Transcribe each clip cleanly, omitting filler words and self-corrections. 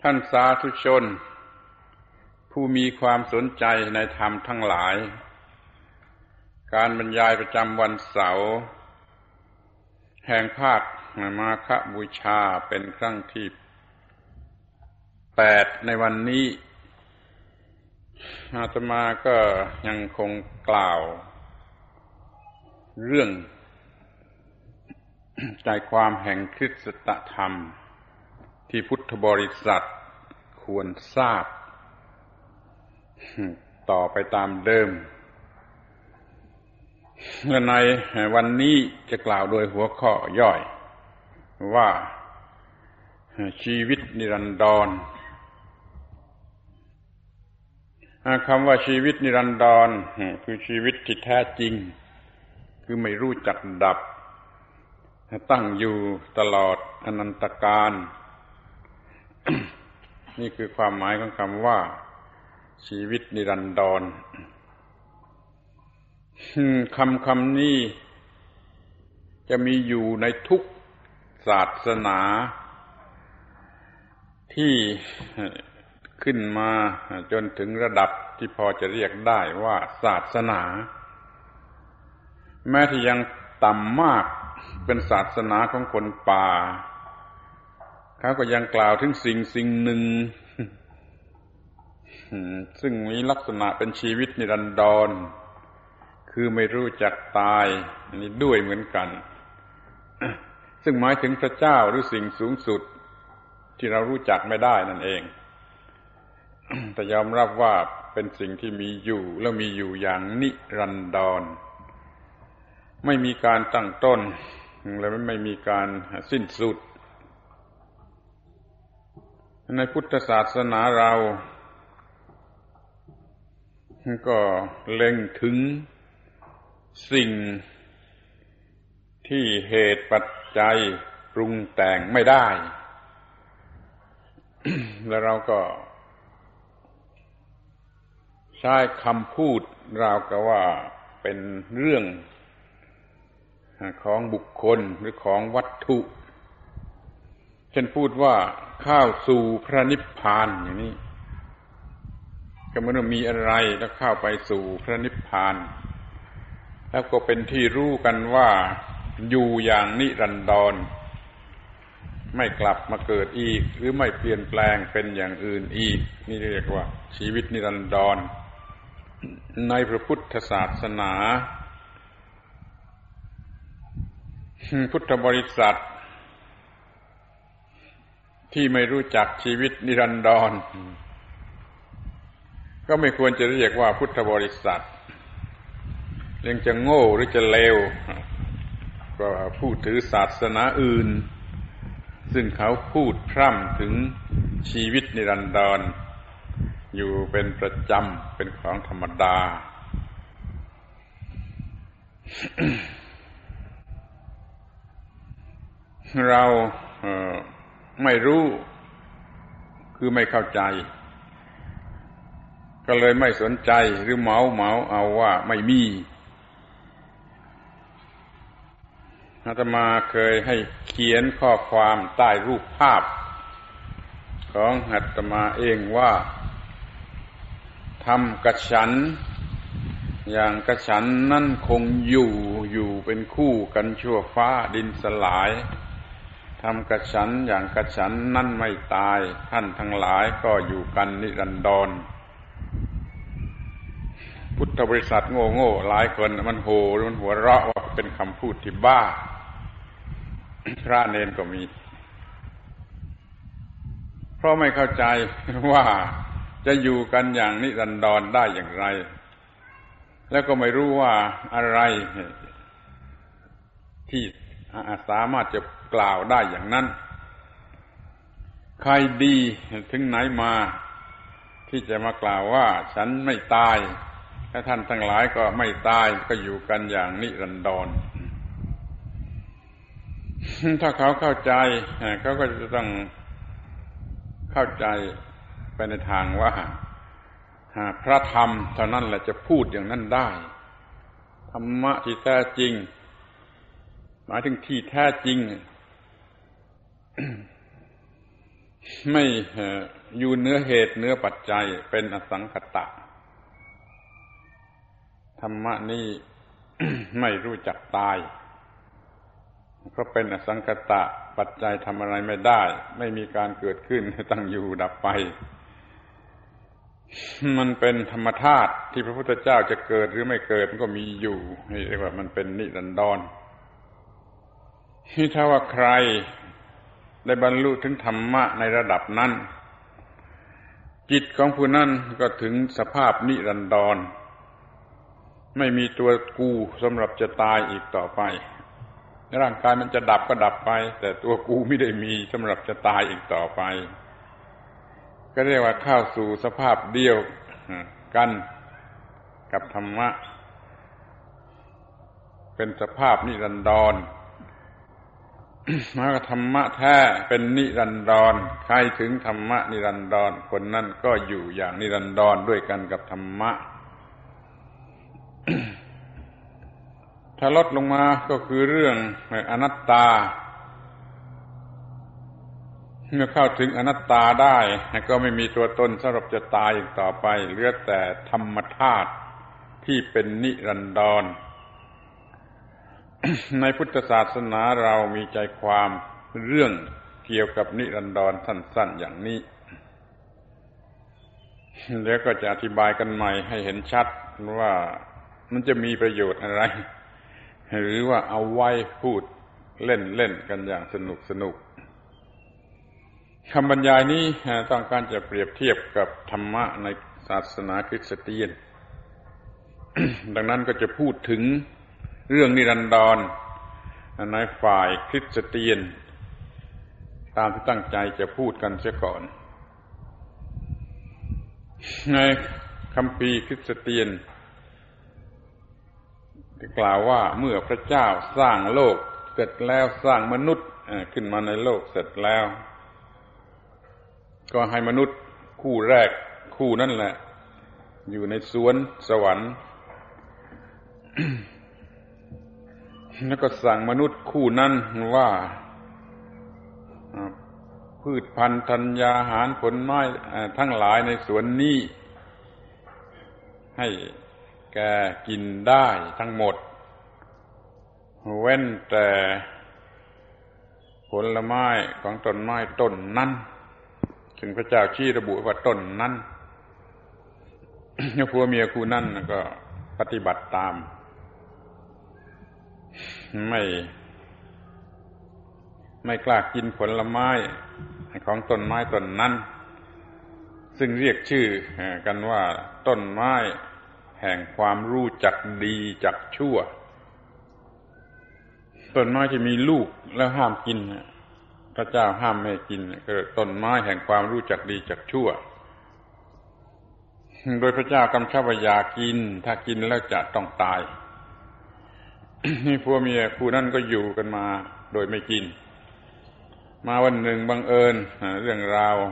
ท่านสาธุชนผู้มีความสนใจในธรรมทั้งหลายการบรรยายประจำวันเสาร์แห่งภาคมาฆบูชาเป็นครั้งที่8ในวันนี้อาตมาก็ยังคงกล่าวเรื่องใจความแห่งคริสตธรรมที่พุทธบริษัทควรทราบต่อไปตามเดิมในวันนี้จะกล่าวโดยหัวข้อย่อยว่าชีวิตนิรันดรคำว่าชีวิตนิรันดรคือชีวิตที่แท้จริงคือไม่รู้จักดับตั้งอยู่ตลอดอนันตกาล นี่คือความหมายของคำว่าชีวิตนิรันดรคำนี้จะมีอยู่ในทุกศาสนาที่ขึ้นมาจนถึงระดับที่พอจะเรียกได้ว่าศาสนาแม้ที่ยังต่ำมากเป็นศาสนาของคนป่าเขาก็ยังกล่าวถึงสิ่งหนึ่งซึ่งมีลักษณะเป็นชีวิตนิรันดรคือไม่รู้จักตายอันนี้ด้วยเหมือนกันซึ่งหมายถึงพระเจ้าหรือสิ่งสูงสุดที่เรารู้จักไม่ได้นั่นเองแต่ยอมรับว่าเป็นสิ่งที่มีอยู่และมีอยู่อย่างนิรันดรไม่มีการตั้งต้นและไม่มีการสิ้นสุดในพุทธศาสนาเราก็เล็งถึงสิ่งที่เหตุปัจจัยปรุงแต่งไม่ได้ และเราก็ใช้คำพูดราวกับว่าเป็นเรื่องของบุคคลหรือของวัตถุเช่นพูดว่าเข้าสู่พระนิพพานอย่างนี้ก็เหมือนมีอะไรแล้วเข้าไปสู่พระนิพพานแล้วก็เป็นที่รู้กันว่าอยู่อย่างนิรันดรไม่กลับมาเกิดอีกหรือไม่เปลี่ยนแปลงเป็นอย่างอื่นอีกนี่เรียกว่าชีวิตนิรันดรในพระพุทธศาสนาพุทธบริษัทที่ไม่รู้จักชีวิตนิรันดรก็ไม่ควรจะเรียกว่าพุทธบริษัทเรื่องจะโง่หรือจะเลวก็ผู้ถือศาสนาอื่นซึ่งเขาพูดพร่ำถึงชีวิตนิรันดรอยู่เป็นประจำเป็นของธรรมดา เราไม่รู้คือไม่เข้าใจก็เลยไม่สนใจหรือเหมาเอาว่าไม่มีอาตมาเคยให้เขียนข้อความใต้รูปภาพของอาตมาเองว่าธรรมกับฉันอย่างกับฉันนั่นคงอยู่เป็นคู่กันชั่วฟ้าดินสลายธรรมกับฉันอย่างกับฉันนั่นไม่ตายท่านทั้งหลายก็อยู่กันนิรันดรพุทธบริษัทโง่หลายคนมันโห่มันหัวเราะว่าเป็นคำพูดที่บ้าพระเนรก็มีเพราะไม่เข้าใจว่าจะอยู่กันอย่างนิรันดรได้อย่างไรแล้วก็ไม่รู้ว่าอะไรที่สามารถจะกล่าวได้อย่างนั้นใครดีถึงไหนมาที่จะมากล่าวว่าฉันไม่ตายและท่านทั้งหลายก็ไม่ตายก็อยู่กันอย่างนิรันดรถ้าเขาเข้าใจเขาก็จะต้องเข้าใจไปในทางว่าพระธรรมเท่านั้นแหละจะพูดอย่างนั้นได้ธรรมะที่แท้จริงหมายถึงที่แท้จริงไม่อยู่เหนือเหตุเหนือปัจจัยเป็นอสังขตะธรรมะนี้ ไม่รู้จักตายเพราะเป็นอสังขตะปัจจัยทำอะไรไม่ได้ไม่มีการเกิดขึ้นตั้งอยู่ดับไปมันเป็นธรรมธาตุที่พระพุทธเจ้าจะเกิดหรือไม่เกิดมันก็มีอยู่เรียกว่ามันเป็นนิรันดรที่ถ้าว่าใครได้บรรลุถึงธรรมะในระดับนั้นจิตของผู้นั้นก็ถึงสภาพนิรันดรไม่มีตัวกูสำหรับจะตายอีกต่อไปร่างกายมันจะดับก็ดับไปแต่ตัวกูไม่ได้มีสำหรับจะตายอีกต่อไปก็เรียกว่าเข้าสู่สภาพเดียวกันกับธรรมะเป็นสภาพนิรันดรมาธรรมะแท้เป็นนิรันดรใครถึงธรรมะนิรันดรคนนั้นก็อยู่อย่างนิรันดรด้วยกันกับธรรมะ ถ้าลดลงมาก็คือเรื่องอนัตตาเมื่อเข้าถึงอนัตตาได้ก็ไม่มีตัวตนสำหรับจะตายอีกต่อไปเหลือแต่ธรรมธาตุที่เป็นนิรันดร ในพุทธศาสนาเรามีใจความเรื่องเกี่ยวกับนิรันดรสั้นๆอย่างนี้แล้วก็จะอธิบายกันใหม่ให้เห็นชัดว่ามันจะมีประโยชน์อะไรหรือว่าเอาไว้พูดเล่นๆกันอย่างสนุกคำบรรยายนี้ต้องการจะเปรียบเทียบกับธรรมะในศาสนาคริสเตียน ดังนั้นก็จะพูดถึงเรื่องนิรันดรในฝ่ายคริสเตียนตามที่ตั้งใจจะพูดกันเสียก่อนในคัมภีร์คริสเตียนกล่าวว่าเมื่อพระเจ้าสร้างโลกเสร็จแล้วสร้างมนุษย์ขึ้นมาในโลกเสร็จแล้วก็ให้มนุษย์คู่แรกคู่นั่นแหละอยู่ในสวนสวรรค์ แล้วก็สั่งมนุษย์คู่นั้นว่าพืชพันธุ์ธัญญาหารผลไม้ทั้งหลายในสวนนี้ให้แกกินได้ทั้งหมดเว้นแต่ผลไม้ของต้นไม้ต้นนั้นซึ่งพระเจ้าชี้ระบุว่าต้นนั้นผัวเมียคู่นั้นก็ปฏิบัติตามไม่กล้ากินผลไม้ของต้นไม้ต้นนั้นซึ่งเรียกชื่อกันว่าต้นไม้แห่งความรู้จักดีจักชั่วต้นไม้ที่มีลูกแล้วห้ามกินพระเจ้าห้ามไม่กินก็ต้นไม้แห่งความรู้จักดีจักชั่วโดยพระเจ้ากำชับว่าอย่ากินถ้ากินแล้วจะต้องตาย นี่ผัวเมียคู่นั้นก็อยู่กันมาโดยไม่กินมาวันหนึ่งบังเอิญเรื่องราว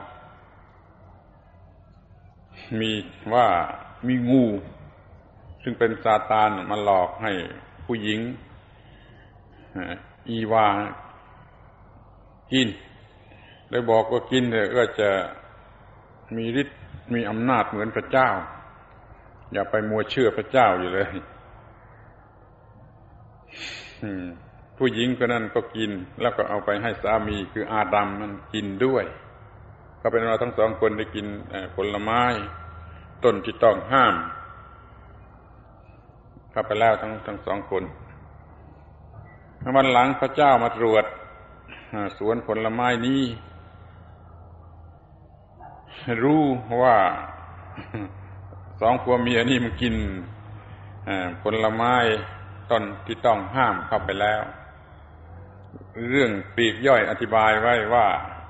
มีว่ามีงูซึ่งเป็นซาตานมาหลอกให้ผู้หญิงอีวากินเลยบอกว่ากินเนี่ยก็จะมีฤทธิ์มีอำนาจเหมือนพระเจ้าอย่าไปมัวเชื่อพระเจ้าอยู่เลยผู้หญิงคนนั้นก็กินแล้วก็เอาไปให้สามีคืออาดัมมันกินด้วยก็เป็นว่าทั้งสองคนได้กินผลไม้ต้นที่ต้องห้ามเข้าไปแล้วทั้งสองคนวันหลังพระเจ้ามาตรวจสวนผลไม้นี้รู้ว่าสองผัวเมียนี่มันกินผลไม้ต้นที่ต้องห้ามเข้าไปแล้วเรื่องปลีกย่อยอธิบายไว้ว่า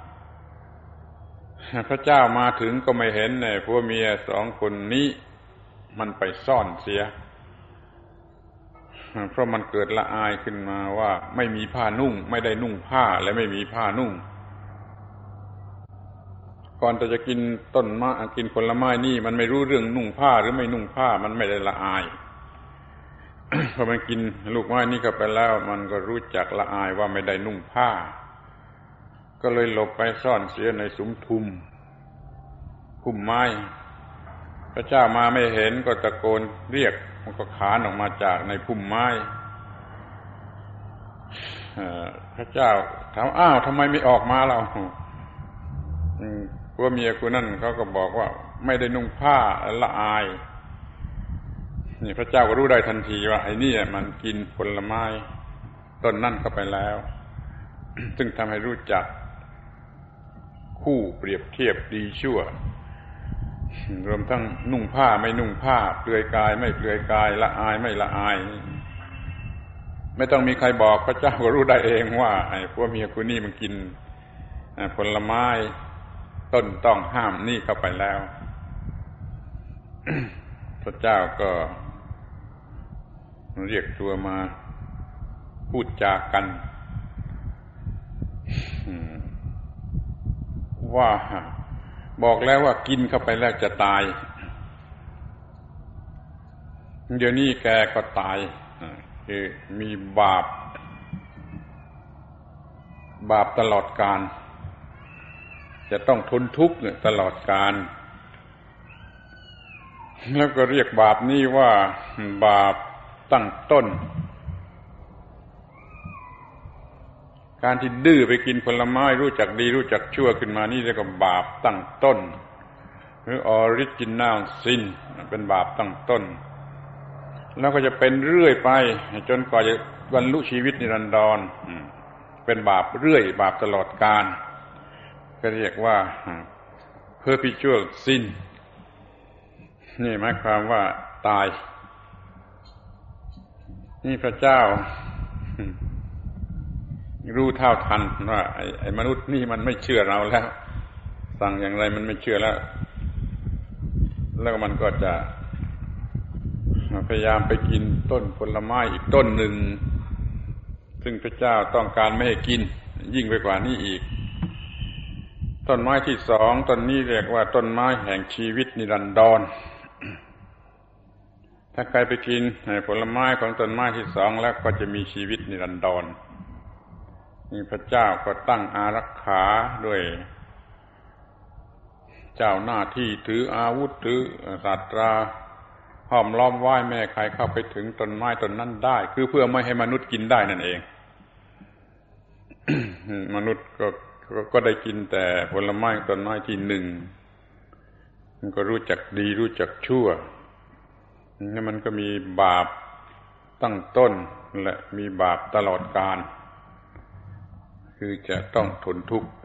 พระเจ้ามาถึงก็ไม่เห็นผัวเมียสองคนนี้มันไปซ่อนเสียเพราะมันเกิดละอายขึ้นมาว่าไม่มีผ้านุ่งไม่ได้นุ่งผ้าและไม่มีผ้านุ่งก่อนจะกินต้นไม้กินผลไม้นี่มันไม่รู้เรื่องนุ่งผ้าหรือไม่นุ่งผ้ามันไม่ได้ละอาย พอมันกินลูกไม้นี่เข้าไปแล้วมันก็รู้จักละอายว่าไม่ได้นุ่งผ้าก็เลยหลบไปซ่อนเสียในสุมทุมพุ่มไม้พระเจ้ามาไม่เห็นก็ตะโกนเรียกมันก็ขานออกมาจากในพุ่มไม้พระเจ้าถามอ้าวทำไมไม่ออกมาเราผัวเมียคนนั้นเขาก็บอกว่าไม่ได้นุ่งผ้าละอายนี่พระเจ้าก็รู้ได้ทันทีว่าไอ้นี่มันกินผลไม้ต้นนั่นเข้าไปแล้ว ซึ่งทำให้รู้จักคู่เปรียบเทียบดีชั่วรวมทั้งนุ่งผ้าไม่นุ่งผ้าเปลือยกายไม่เปลือยกายละอายไม่ละอายไม่ต้องมีใครบอกพระเจ้าก็รู้ได้เองว่าไอ้พวกเมียคนนี้มันกินผลไม้ต้นต้องห้ามนี่เข้าไปแล้ว พระเจ้าก็เรียกตัวมาพูดจากันว่าบอกแล้วว่ากินเข้าไปแล้วจะตายเดี๋ยวนี้แกก็ตายคือมีบาปตลอดกาลจะต้องทนทุกข์ตลอดกาลแล้วก็เรียกบาปนี้ว่าบาปตั้งต้นการที่ดื้อไปกินผลไม้รู้จักดีรู้จักชั่วขึ้นมานี่เรียกว่าบาปตั้งต้นหรือ original sin เป็นบาปตั้งต้นแล้วก็จะเป็นเรื่อยไปจนกว่าจะบรรลุชีวิตนิรันดรเป็นบาปเรื่อยบาปตลอดกาลก็เรียกว่า perpetual sin นี่หมายความว่าตายนี่พระเจ้ารู้เท่าทันว่าไอ้มนุษย์นี่มันไม่เชื่อเราแล้วสั่งอย่างไรมันไม่เชื่อแล้วมันก็จะพยายามไปกินต้นผลไม้อีกต้นหนึ่งซึ่งพระเจ้าต้องการไม่ให้กินยิ่งไปกว่านี้อีกต้นไม้ที่สองต้นนี้เรียกว่าต้นไม้แห่งชีวิตนิรันดรถ้าใครไปกินผลไม้ของต้นไม้ที่สองแล้วก็จะมีชีวิตนิรันดรนี่พระเจ้าก็ตั้งอารักขาด้วยเจ้าหน้าที่ถืออาวุธถือศาสตราห้อมล้อมไว้แม่ใครเข้าไปถึงต้นไม้ต้นนั้นได้คือเพื่อไม่ให้มนุษย์กินได้นั่นเอง มนุษย์ก็ได้กินแต่ผลไม้ต้นไม้ที่หนึ่งมันก็รู้จักดีรู้จักชั่วนี่มันก็มีบาปตั้งต้นและมีบาปตลอดกาลคือจะต้องทนทุกข์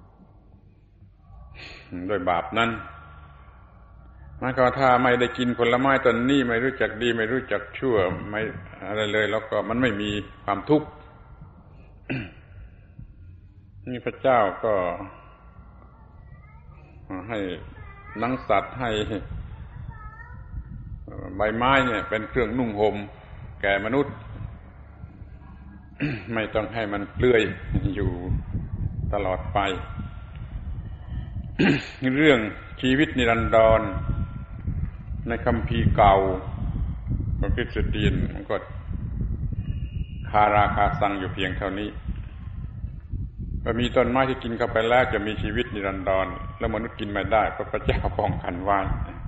ด้วยบาปนั้นหมายความว่าถ้าไม่ได้กินผลไม้ต้นนี้ไม่รู้จักดีไม่รู้จักชั่วไม่อะไรเลยแล้วก็มันไม่มีความทุกข์ นี่พระเจ้าก็ให้หนังสัตว์ให้ใบไม้เนี่ยเป็นเครื่องนุ่งห่มแก่มนุษย์ ไม่ต้องให้มันเปลือยอยู่ตลอดไป เรื่องชีวิตนิรันดรในคัมภีร์เก่าของคริสเตียนมันก็คาราคาซังอยู่เพียงเท่านี้ก็มีต้นไม้ที่กินเข้าไปแล้วจะมีชีวิตนิรันดรแล้วมนุษย์กินไม่ได้เพราะพระเจ้าป้องกันไว้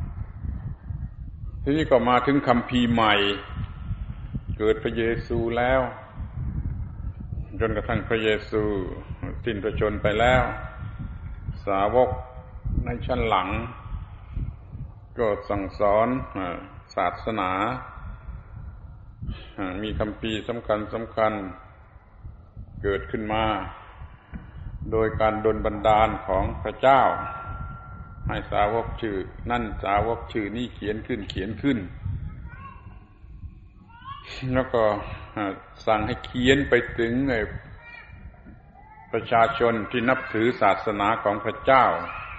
ทีนี้ก็มาถึงคัมภีร์ใหม่เกิดพระเยซูแล้วจนกระทั่งพระเยซูสิ้นพระชนม์ไปแล้วสาวกในชั้นหลังก็สั่งสอนศาสนามีคัมภีร์สำคัญเกิดขึ้นมาโดยการดลบันดาลของพระเจ้าให้สาวกชื่อนั่นสาวกชื่อนี้เขียนขึ้นแล้วก็สั่งให้เขียนไปถึงประชาชนที่นับถือศาสนาของพระเจ้า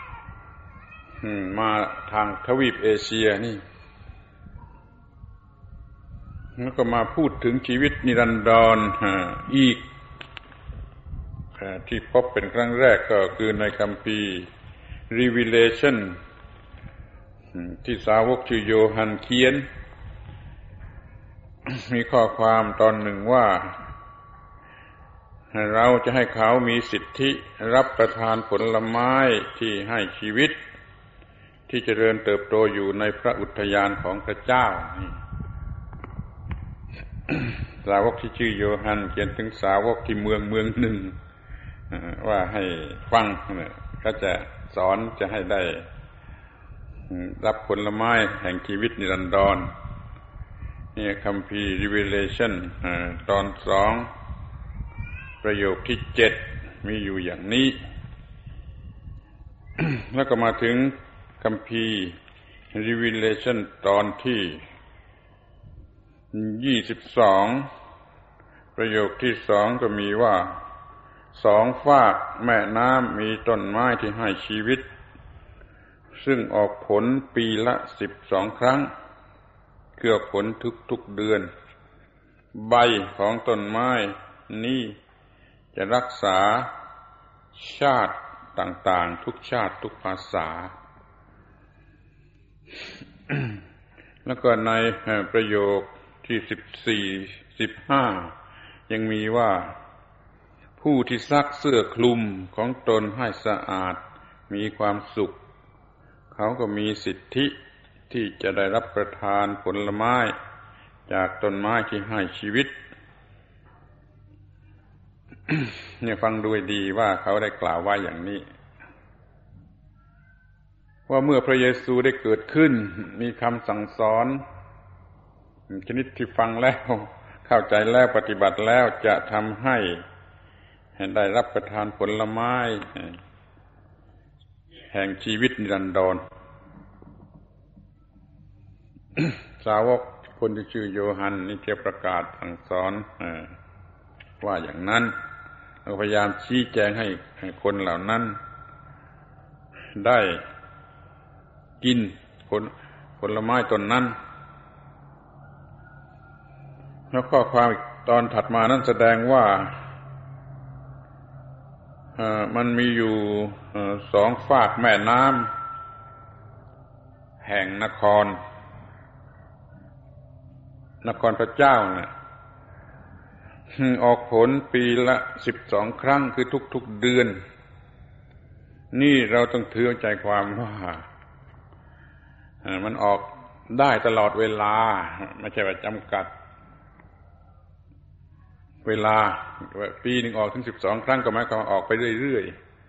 มาทางทวีปเอเชียนี่แล้วก็มาพูดถึงชีวิตนิรันดรอีกที่พบเป็นครั้งแรกก็คือในคัมภีร์ Revelation ที่สาวกชื่อโยฮันเขียนมีข้อความตอนหนึ่งว่าเราจะให้เขามีสิทธิรับประทานผลไม้ที่ให้ชีวิตที่เจริญเติบโตอยู่ในพระอุทยานของพระเจ้า สาวกที่ชื่อโยฮันเขียนถึงสาวกที่เมืองหนึ่งว่าให้ฟังก็จะสอนจะให้ได้รับผลไม้แห่งชีวิตนิรันดรนี่คัมภีร์ Revelation ตอน2ประโยคที่7มีอยู่อย่างนี้ แล้วก็มาถึงคัมภีร์ Revelation ตอนที่22ประโยคที่2ก็มีว่า2 ฝากแม่น้ำมีต้นไม้ที่ให้ชีวิตซึ่งออกผลปีละ12 ครั้งคือออกผลทุกๆเดือนใบของต้นไม้นี้จะรักษาชาติต่างๆทุกชาติทุกภาษา แล้วก็ในประโยคที่14-15ยังมีว่าผู้ที่ซักเสื้อคลุมของตนให้สะอาดมีความสุขเขาก็มีสิทธิที่จะได้รับประทานผลไม้จากต้นไม้ที่ให้ชีวิต เนี่ยฟังดูดีว่าเขาได้กล่าวว่าอย่างนี้ว่าเมื่อพระเยซูได้เกิดขึ้นมีคำสั่งสอนชนิดที่ฟังแล้วเข้าใจแล้วปฏิบัติแล้วจะทำให้ได้รับประทานผลไม้แห่งชีวิตนิรันดร สาวกคนที่ชื่อโยฮันนี่จะประกาศสั่งสอนว่าอย่างนั้นพยายามชี้แจงให้คนเหล่านั้นได้กินผลไม้ต้นนั้นแล้วข้อความตอนถัดมานั้นแสดงว่ามันมีอยู่2 ฝากแม่น้ำแห่งนครพระเจ้าเนี่ยออกผลปีละ12 ครั้งคือทุกๆเดือนนี่เราต้องถือใจความว่ามันออกได้ตลอดเวลาไม่ใช่ว่าจำกัดเวลาปีหนึ่งออกถึง12 ครั้งก็หมายความออกไปเรื่อย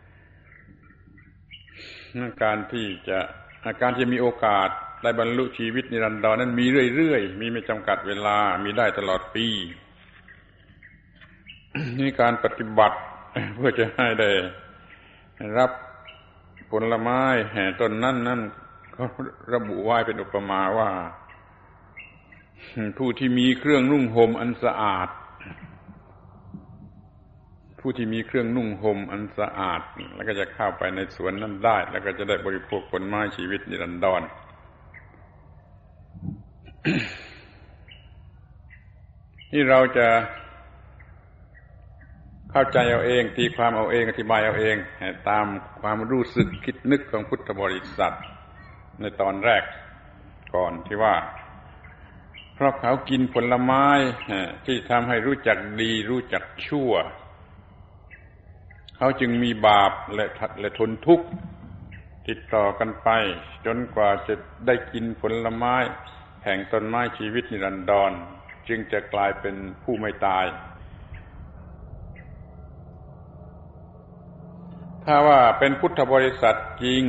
ๆการที่มีโอกาสได้บรรลุชีวิตนิรันดรนั้นมีเรื่อยๆมีไม่จำกัดเวลามีได้ตลอดปี นี่การปฏิบัติเพื่อจะให้ได้รับผลไม้แห่ต้นนั้นเขาระบุไว้เป็นอุปมาว่าผู้ที่มีเครื่องนุ่งห่มอันสะอาดผู้ที่มีเครื่องนุ่งห่มอันสะอาดแล้วก็จะเข้าไปในสวนนั้นได้แล้วก็จะได้บริโภคผลไม้ชีวิตนิรันดร ที่เราจะเข้าใจเอาเองตีความเอาเองอธิบายเอาเองตามความรู้สึกคิดนึกของพุทธบริษัทในตอนแรกก่อนที่ว่าเพราะเขากินผลไม้ที่ทำให้รู้จักดีรู้จักชั่วเขาจึงมีบาปและทนทุกข์ติดต่อกันไปจนกว่าจะได้กินผลไม้แห่งต้นไม้ชีวิตนิรันดรจึงจะกลายเป็นผู้ไม่ตายถ้าว่าเป็นพุทธบริษัทจริง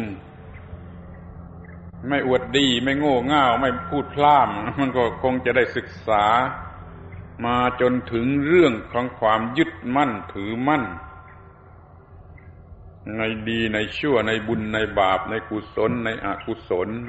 ไม่อวดดีไม่โง่เง่าไม่พูดพล่ำมันก็คงจะได้ศึกษามาจนถึงเรื่องของความยึดมั่นถือมั่นในดีในชั่วในบุญในบาปในกุศลในอกุศล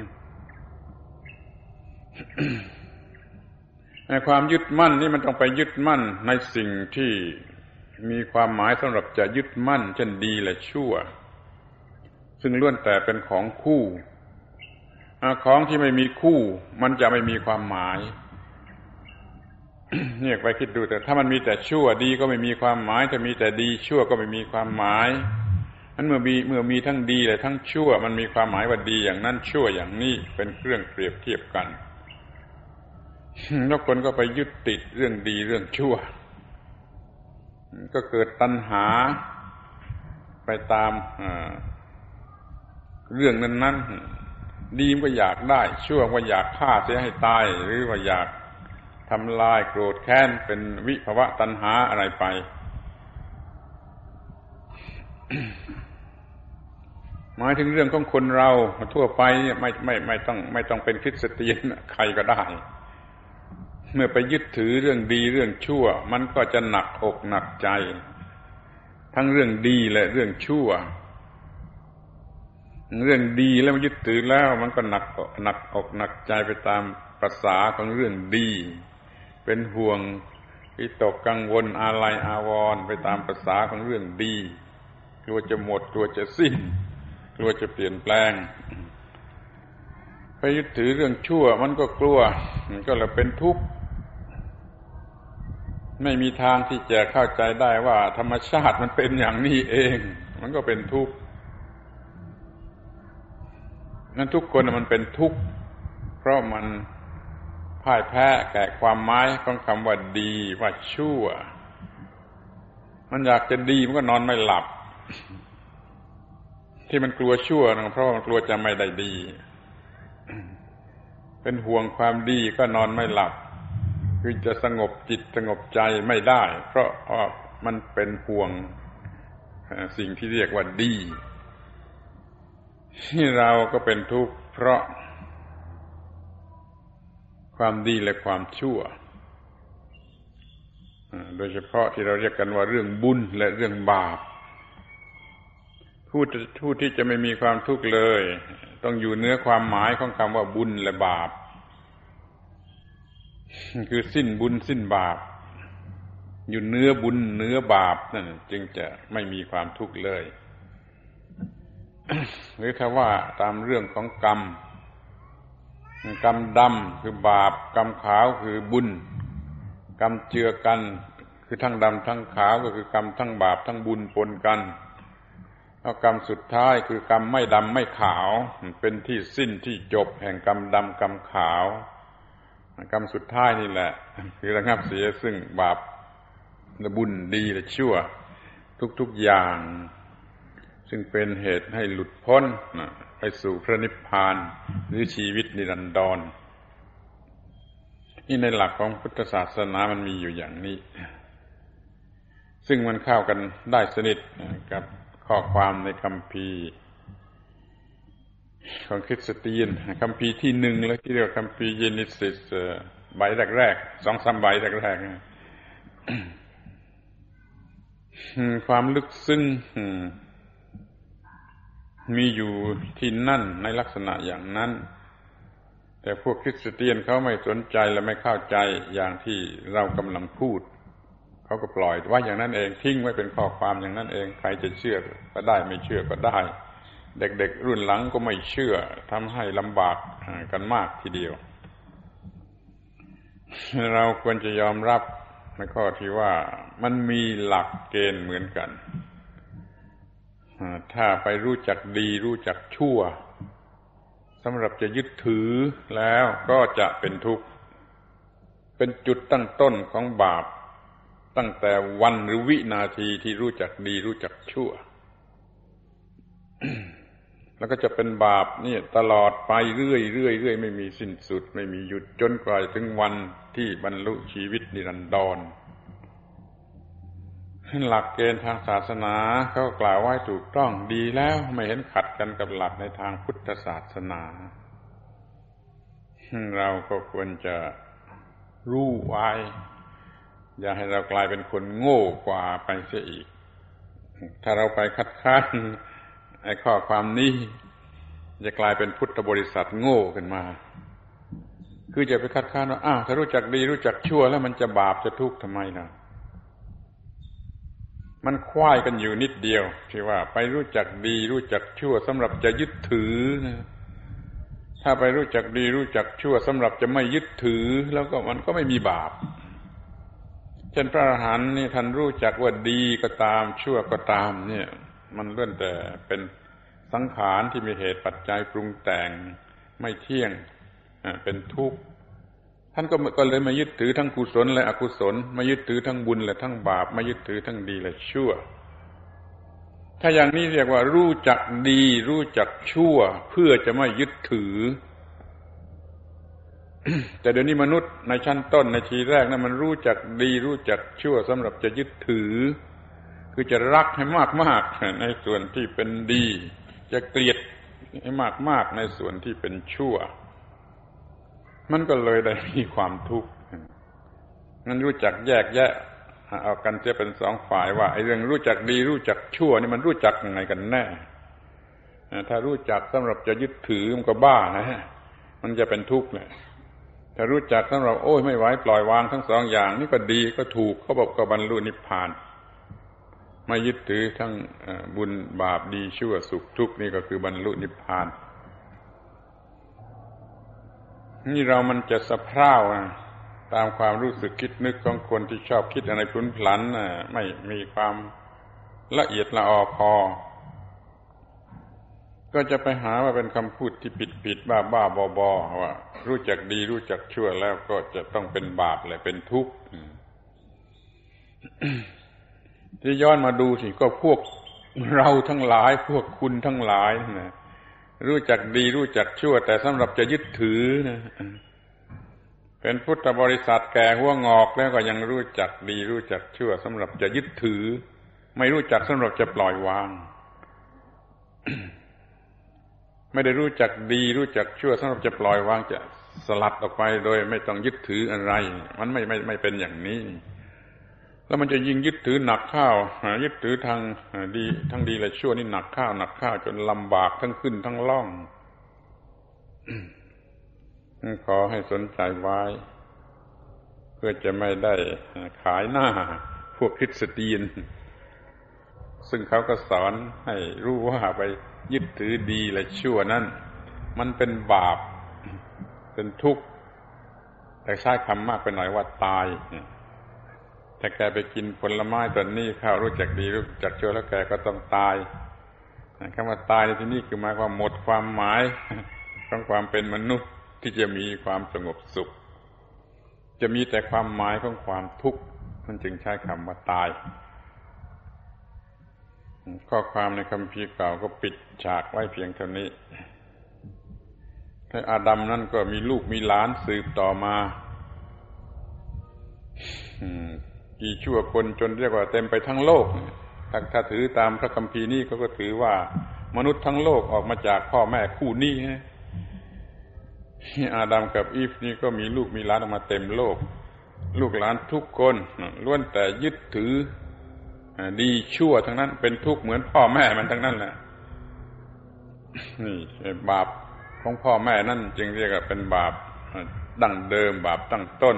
ในความยึดมั่นนี่มันต้องไปยึดมั่นในสิ่งที่มีความหมายสำหรับจะยึดมั่นเช่นดีและชั่วซึ่งล้วนแต่เป็นของคู่ของที่ไม่มีคู่มันจะไม่มีความหมาย เนี่ยไปคิดดูแต่ถ้ามันมีแต่ชั่วดีก็ไม่มีความหมายถ้ามีแต่ดีชั่วก็ไม่มีความหมายนั้นเมื่อมีทั้งดีและทั้งชั่วมันมีความหมายว่าดีอย่างนั้นชั่วอย่างนี้เป็นเครื่องเปรียบเทียบกัน แล้วคนก็ไปยึดติดเรื่องดีเรื่องชั่วก็เกิดตัณหาไปตามเรื่องนั้นๆดีมันก็อยากได้ชั่วก็อยากฆ่าเสียให้ตายหรือว่าอยากทำลายโกรธแค้นเป็นวิภวะตัณหาอะไรไป หมายถึงเรื่องของคนเราทั่วไปเนี่ยไม่ต้องเป็นคริสเตียนใครก็ได้เมื่อไปยึดถือเรื่องดีเรื่องชั่วมันก็จะหนักอกหนักใจทั้งเรื่องดีและเรื่องชั่วเรื่องดีแล้วมันยึดถือแล้วมันก็หนักอกหนักใจไปตามประสาของเรื่องดีเป็นห่วงวิตกกังวลอาลัยอาวรณ์ไปตามประสาของเรื่องดีกลัวจะหมดกลัวจะสิ้นกลัวจะเปลี่ยนแปลงไปยึดถือเรื่องชั่วมันก็กลัวมันก็เลยเป็นทุกข์ไม่มีทางที่จะเข้าใจได้ว่าธรรมชาติมันเป็นอย่างนี้เองมันก็เป็นทุกข์นั้นทุกคนมันเป็นทุกข์เพราะมันพ่ายแพ้แก่ความหมายของคำว่าดีว่าชั่วมันอยากจะดีมันก็นอนไม่หลับที่มันกลัวชั่วนะเพราะมันกลัวจะไม่ได้ดีเป็นห่วงความดีก็นอนไม่หลับคือจะสงบจิตสงบใจไม่ได้เพราะมันเป็นห่วงสิ่งที่เรียกว่าดีที่เราก็เป็นทุกข์เพราะความดีและความชั่วโดยเฉพาะที่เราเรียกกันว่าเรื่องบุญและเรื่องบาปผู้ที่จะไม่มีความทุกข์เลยต้องอยู่เหนือความหมายของคำว่าบุญและบาปคือสิ้นบุญสิ้นบาปอยู่เหนือบุญเหนือบาปนั่นจึงจะไม่มีความทุกข์เลย หรือถ้าว่าตามเรื่องของกรรมดำคือบาปกรรมขาวคือบุญกรรมเจือกันคือทั้งดำทั้งขาวก็คือกรรมทั้งบาปทั้งบุญปนกันแล้วกรรมสุดท้ายคือกรรมไม่ดำไม่ขาวเป็นที่สิ้นที่จบแห่งกรรมดำกรรมขาวกรรมสุดท้ายนี่แหละคือระงับเสียซึ่งบาปและบุญดีและชั่วทุกๆอย่างซึ่งเป็นเหตุให้หลุดพ้นไปสู่พระนิพพานหรือชีวิตนิรันดรนี่ในหลักของพุทธศาสนามันมีอยู่อย่างนี้ซึ่งมันเข้ากันได้สนิทกับข้อความในคัมภีร์ของคริสเตียนคัมภีร์ที่หนึ่งเลยที่เรียกว่าคัมภีร์เยเนซิสใบแรกๆ 2-3 ใบแรกๆความลึกซึ้งมีอยู่ที่นั่นในลักษณะอย่างนั้นแต่พวกคริสเตียนเขาไม่สนใจและไม่เข้าใจอย่างที่เรากำลังพูดเขาก็ปล่อยไว้อย่างนั้นเองทิ้งไว้เป็นข้อความอย่างนั้นเองใครจะเชื่อก็ได้ไม่เชื่อก็ได้เด็กๆรุ่นหลังก็ไม่เชื่อทำให้ลำบากกันมากทีเดียวเราควรจะยอมรับในข้อที่ว่ามันมีหลักเกณฑ์เหมือนกันถ้าไปรู้จักดีรู้จักชั่วสำหรับจะยึดถือแล้วก็จะเป็นทุกข์เป็นจุดตั้งต้นของบาปตั้งแต่วันหรือวินาทีที่รู้จักดีรู้จักชั่ว แล้วก็จะเป็นบาปนี่ตลอดไปเรื่อยๆไม่มีสิ้นสุดไม่มีหยุดจนกว่าถึงวันที่บรรลุชีวิตนิรันดรหลักเกณฑ์ทางศาสนาเขากล่าวไว้ถูกต้องดีแล้วไม่เห็นขัดกันกับหลักในทางพุทธศาสนาเราก็ควรจะรู้ไว้อย่าให้เรากลายเป็นคนโง่กว่าไปเสียอีกถ้าเราไปคัดค้านไอ้ข้อความนี้จะกลายเป็นพุทธบริษัทโง่ขึ้นมาคือจะไปคัดค้านว่าอ้าวถ้ารู้จักดีรู้จักชั่วแล้วมันจะบาปจะทุกข์ทำไมล่ะมันควายกันอยู่นิดเดียวที่ว่าไปรู้จักดีรู้จักชั่วสำหรับจะยึดถือนะถ้าไปรู้จักดีรู้จักชั่วสำหรับจะไม่ยึดถือแล้วก็มันก็ไม่มีบาปเช่นพระอรหันต์นี่ท่านรู้จักว่าดีก็ตามชั่วก็ตามเนี่ยมันล้วนแต่เป็นสังขารที่มีเหตุปัจจัยปรุงแต่งไม่เที่ยงเป็นทุกข์ท่านก็เลยมายึดถือทั้งกุศลและอกุศลมายึดถือทั้งบุญและทั้งบาปมายึดถือทั้งดีและชั่วถ้าอย่างนี้เรียกว่ารู้จักดีรู้จักชั่วเพื่อจะไม่ยึดถือ แต่เดี๋ยวนี้มนุษย์ในชั้นต้นในทีแรกนั้นมันรู้จักดีรู้จักชั่วสำหรับจะยึดถือคือจะรักให้มากๆในส่วนที่เป็นดีจะเกลียดให้มากๆในส่วนที่เป็นชั่วมันก็เลยได้มีความทุกข์งั้นรู้จักแยกแยะเอากันจะเป็นสองฝ่ายว่าไอ้เรื่องรู้จักดีรู้จักชั่วนี่มันรู้จักยังไงกันแน่ถ้ารู้จักสำหรับจะยึดถือมันก็บ้านะมันจะเป็นทุกข์เลยถ้ารู้จักสำหรับโอ้ยไม่ไหวปล่อยวางทั้งสองอย่างนี่ก็ดีก็ถูกเขาบอกก็บรรลุนิพพานไม่ยึดถือทั้งบุญบาปดีชั่วสุขทุกข์นี่ก็คือบรรลุนิพพานนี่เรามันจะสะเพร่าตามความรู้สึกคิดนึกของคนที่ชอบคิดอะไรพลุนพลันไม่มีความละเอียดละออพอก็จะไปหาว่าเป็นคำพูดที่ผิดบ้าบอว่ารู้จักดีรู้จักชั่วแล้วก็จะต้องเป็นบาปและเป็นทุกข์ที่ย้อนมาดูสิก็พวกเราทั้งหลายพวกคุณทั้งหลายนะรู้จักดีรู้จักชั่วแต่สำหรับจะยึดถือนะเป็นพุทธบริษัทแก่หัวงอกแล้วก็ยังรู้จักดีรู้จักชั่วสำหรับจะยึดถือไม่รู้จักสำหรับจะปล่อยวาง ไม่ได้รู้จักดีรู้จักชั่วสำหรับจะปล่อยวางจะสลัดออกไปโดยไม่ต้องยึดถืออะไรมันไม่เป็นอย่างนี้แล้วมันจะยิ่งยึดถือหนักข้าวยึดถือทางดีทั้งดีและชั่วนี่หนักข้าวจนลำบากทั้งขึ้นทั้งล่อง ขอให้สนใจไว้เพื่อจะไม่ได้ขายหน้าพวกคริสเตียนซึ่งเขาก็สอนให้รู้ว่าไปยึดถือดีและชั่วนั้นมันเป็นบาปเป็นทุกข์แต่ใช้คำมากไปหน่อยว่าตายถ้าแกไปกินผลไม้ตัวนี้ข้าวรู้จักดีรู้จักชั่วแล้วแกก็ต้องตายคำว่าตายในที่นี้คือหมายความหมดความหมายของความเป็นมนุษย์ที่จะมีความสงบสุขจะมีแต่ความหมายของความทุกข์มันจึงใช้คำว่าตายข้อความในคัมภีร์เก่าก็ปิดฉากไว้เพียงเท่านี้ให้อาดัมนั่นก็มีลูกมีหลานสืบต่อมากี่ชั่วคนจนเรียกว่าเต็มไปทั้งโลกถ้าถือตามพระคัมภีร์นี้ก็ถือว่ามนุษย์ทั้งโลกออกมาจากพ่อแม่คู่นี้อาดัมกับอีฟนี่ก็มีลูกมีหลานออกมาเต็มโลกลูกหลานทุกคนล้วนแต่ยึดถือดีชั่วทั้งนั้นเป็นทุกข์เหมือนพ่อแม่มันทั้งนั้นแหละนี่บาปของพ่อแม่นั่นจึงเรียกว่าเป็นบาปดั้งเดิมบาปตั้งต้น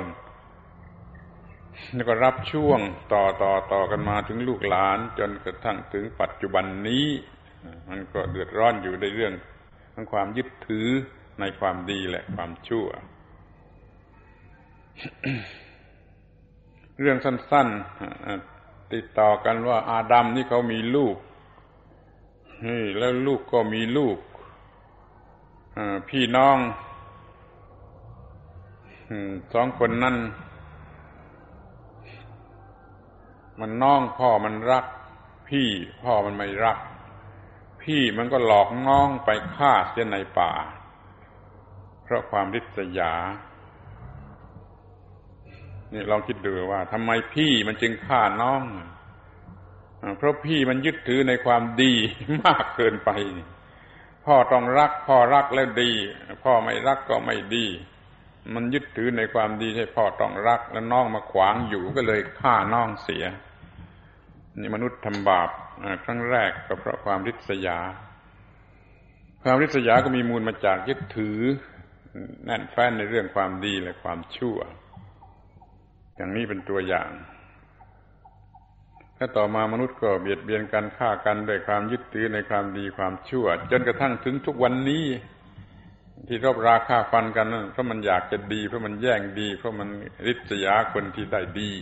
แล้วก็รับช่วงต่อกันมาถึงลูกหลานจนกระทั่งถึงปัจจุบันนี้มันก็เดือดร้อนอยู่ในเรื่องของความยึดถือในความดีและความชั่ว เรื่องสั้นๆติดต่อกันว่าอาดัมนี่เขามีลูกนี่แล้วลูกก็มีลูกพี่น้องสองคนนั้นมันน้องพ่อมันรักพี่พ่อมันไม่รักพี่มันก็หลอกน้องไปฆ่าเสียในป่าเพราะความริษยานี่ลองคิดดูว่าทำไมพี่มันจึงฆ่าน้องเพราะพี่มันยึดถือในความดีมากเกินไปพ่อต้องรักพ่อรักแล้วดีพ่อไม่รักก็ไม่ดีมันยึดถือในความดีให้พ่อต้องรักแล้วน้องมาขวางอยู่ก็เลยฆ่าน้องเสียนี่มนุษย์ทำบาปครั้งแรกก็เพราะความริษยาความริษยาก็มีมูลมาจากยึดถือแน่นแฟ้นในเรื่องความดีและความชั่วอย่างนี้เป็นตัวอย่างถ้าต่อมามนุษย์ก็เบียดเบียนกันฆ่ากันด้วยความยึดถือในความดีความชั่วจนกระทั่งถึงทุกวันนี้ที่รบราฆ่าฟันกันนั่นเพราะมันอยากจะดีเพราะมันแย่งดีเพราะมันริษยาคนที่ได้ดี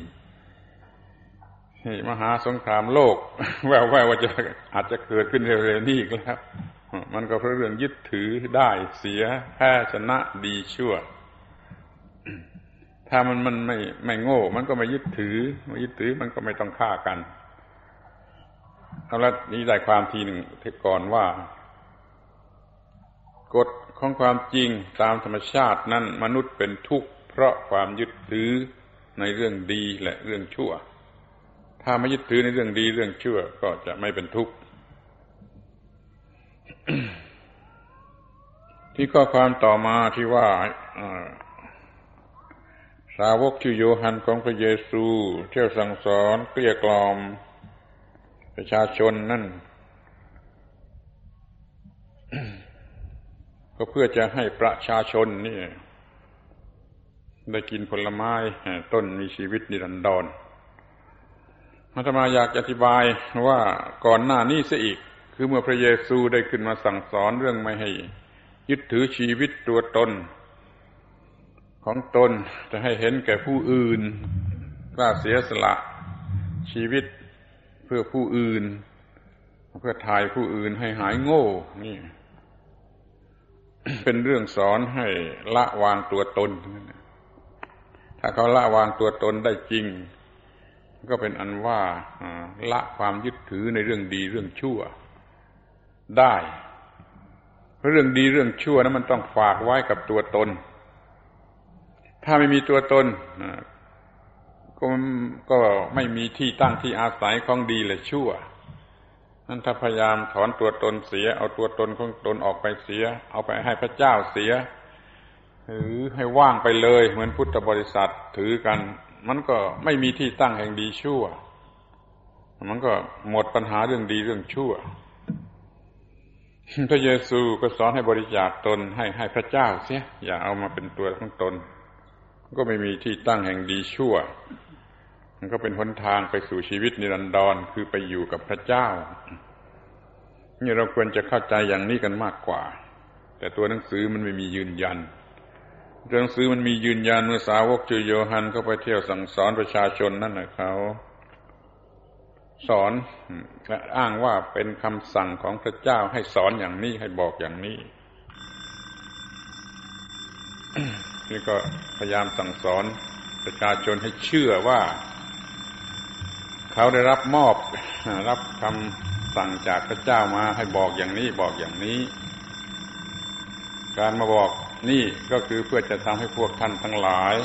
มหาสงครามโลกแว่วๆว่าอาจจะเกิดขึ้นเร็วๆนี้อีกแล้วมันก็เพราะเรื่องยึดถือได้เสียแพ้ชนะดีชั่วถ้ามันไม่โง่มันก็ไม่ยึดถือมันก็ไม่ต้องฆ่ากันเอาละนี้ได้ความทีหนึ่งก่อนว่ากฎของความจริงตามธรรมชาตินั้นมนุษย์เป็นทุกข์เพราะความยึดถือในเรื่องดีและเรื่องชั่วถ้าไม่ยึดถือในเรื่องดีเรื่องชั่วก็จะไม่เป็นทุกข์ ที่ข้อความต่อมาที่ว่าสาวกชื่อโยฮันของพระเยซูเที่ยวสั่งสอนเกลี้ยกล่อมประชาชนนั่น ก็เพื่อจะให้ประชาชนนี่ได้กินผลไม้ต้นมีชีวิตนิรันดรอาตมาอยากอธิบายว่าก่อนหน้านี้เสียอีกคือเมื่อพระเยซูได้ขึ้นมาสั่งสอนเรื่องไม่ให้ยึดถือชีวิตตัวตนของตนจะให้เห็นแก่ผู้อื่นกล้าเสียสละชีวิตเพื่อผู้อื่นเพื่อทายผู้อื่นให้หายโง่นี่ เป็นเรื่องสอนให้ละวางตัวตนถ้าเขาละวางตัวตนได้จริงก็เป็นอันว่าละความยึดถือในเรื่องดีเรื่องชั่วได้เพราะเรื่องดีเรื่องชั่วนั้นมันต้องฝากไว้กับตัวตนถ้าไม่มีตัวตนก็ไม่มีที่ตั้งที่อาศัยของดีและชั่วนั้นถ้าพยายามถอนตัวตนเสียเอาตัวตนของตนออกไปเสียเอาไปให้พระเจ้าเสียหรือให้ว่างไปเลยเหมือนพุทธบริษัทถือกันมันก็ไม่มีที่ตั้งแห่งดีชั่วมันก็หมดปัญหาเรื่องดีเรื่องชั่วพระเยซูก็สอนให้บริจาคตนให้พระเจ้าเสียอย่าเอามาเป็นตัวของตนก็ไม่มีที่ตั้งแห่งดีชั่วมันก็เป็นหนทางไปสู่ชีวิตนิรันดรคือไปอยู่กับพระเจ้านี่เราควรจะเข้าใจอย่างนี้กันมากกว่าแต่ตัวหนังสือมันไม่มียืนยันตัวหนังสือมันมียืนยันเมื่อสาวกชื่อโยฮันเข้าไปเที่ยวสั่งสอนประชาชนนั่นน่ะเขาสอนและอ้างว่าเป็นคำสั่งของพระเจ้าให้สอนอย่างนี้ให้บอกอย่างนี้ นี่ก็พยายามสั่งสอนประชาชนให้เชื่อว่าเขาได้รับคำสั่งจากพระเจ้ามาให้บอกอย่างนี้บอกอย่างนี้การมาบอกนี่ก็คือเพื่อจะทำให้พวกท่านทั้งหลาย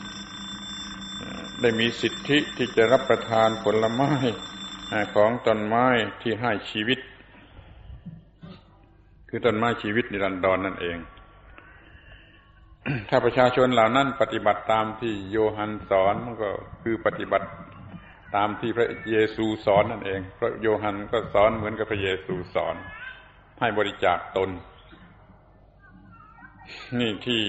ได้มีสิทธิที่จะรับประทานผลไม้ของต้นไม้ที่ให้ชีวิตคือต้นไม้ชีวิตนิรันดรนั่นเอง ถ้าประชาชนเหล่านั้นปฏิบัติตามที่โยฮันสอนมันก็คือปฏิบัติตามที่พระเยซูสอนนั่นเองเพราะโยฮันก็สอนเหมือนกับพระเยซูสอนให้บริจาคตนนี่ที่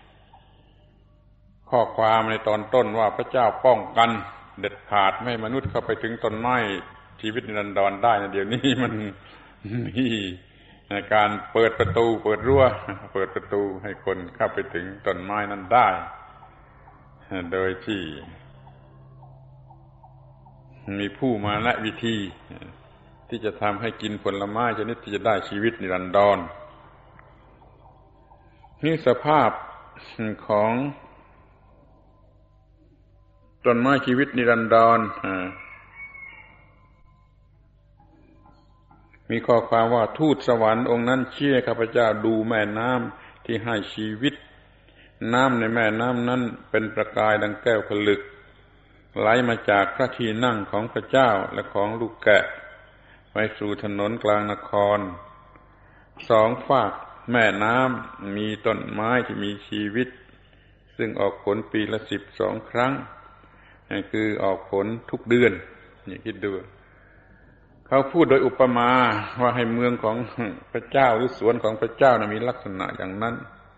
ข้อความในตอนต้นว่าพระเจ้าป้องกันเด็ดขาดไม่ให้มนุษย์เข้าไปถึงต้นไม้ชีวิตนิรันดรได้นะเดี๋ยวนี้มันมีการเปิดประตูเปิดรั้วเปิดประตูให้คนเข้าไปถึงต้นไม้นั้นได้โดยที่มีผู้มาแนะวิธีที่จะทำให้กินผลไม้ชนิดที่จะได้ชีวิตนิรันดรนี่สภาพของต้นไม้ชีวิตนิรันดรมีข้อความว่าทูตสวรรค์องค์นั้นชี้ให้ข้าพเจ้าดูแม่น้ำที่ให้ชีวิตน้ำในแม่น้ำนั้นเป็นประกายดังแก้วผลึกไหลมาจากพระที่นั่งของพระเจ้าและของลูกแกะไปสู่ถนนกลางนครสองฝากแม่น้ำมีต้นไม้ที่มีชีวิตซึ่งออกผลปีละ12 ครั้งนั่นคือออกผลทุกเดือนนี่คิดดูเขาพูดโดยอุปมาว่าให้เมืองของพระเจ้าหรือสวนของพระเจ้านะมีลักษณะอย่างนั้น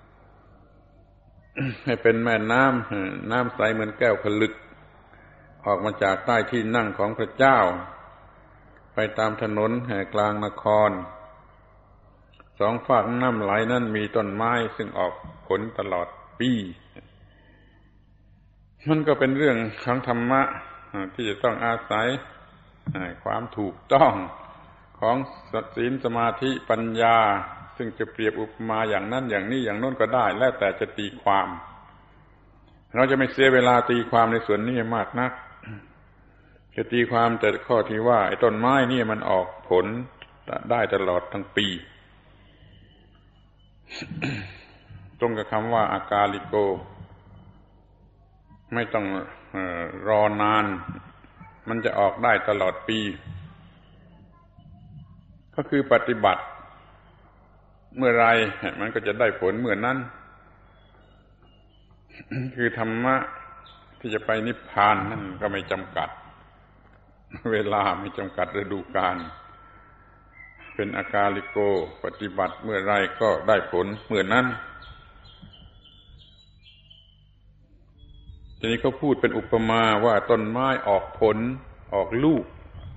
ให้เป็นแม่น้ำใสเหมือนแก้วผลึกออกมาจากใต้ที่นั่งของพระเจ้าไปตามถนนแห่กลางนครสองฝั่งน้ำไหลนั้นมีต้นไม้ซึ่งออกผลตลอดปีมันก็เป็นเรื่องของธรรมะที่จะต้องอาศัยความถูกต้องของศีลสมาธิปัญญาซึ่งจะเปรียบอุปมาอย่างนั้นอย่างนี้อย่างโน้นก็ได้แล้วแต่จะตีความเราจะไม่เสียเวลาตีความในส่วนนี้มากนักจะตีความแต่ข้อที่ว่าไอ้ต้นไม้นี่มันออกผลได้ตลอดทั้งปี ตรงกับคำว่าอากาลิโกไม่ต้องรอนานมันจะออกได้ตลอดปีก็คือปฏิบัติเมื่อไรมันก็จะได้ผลเมื่อนั้นคือธรรมะที่จะไปนิพพานนั่นก็ไม่จำกัดเวลาไม่จำกัดฤดูกาลเป็นอากาลิโกปฏิบัติเมื่อไรก็ได้ผลเมื่อนั้นทีนี้เขาพูดเป็นอุปมาว่าต้นไม้ออกผลออกลูก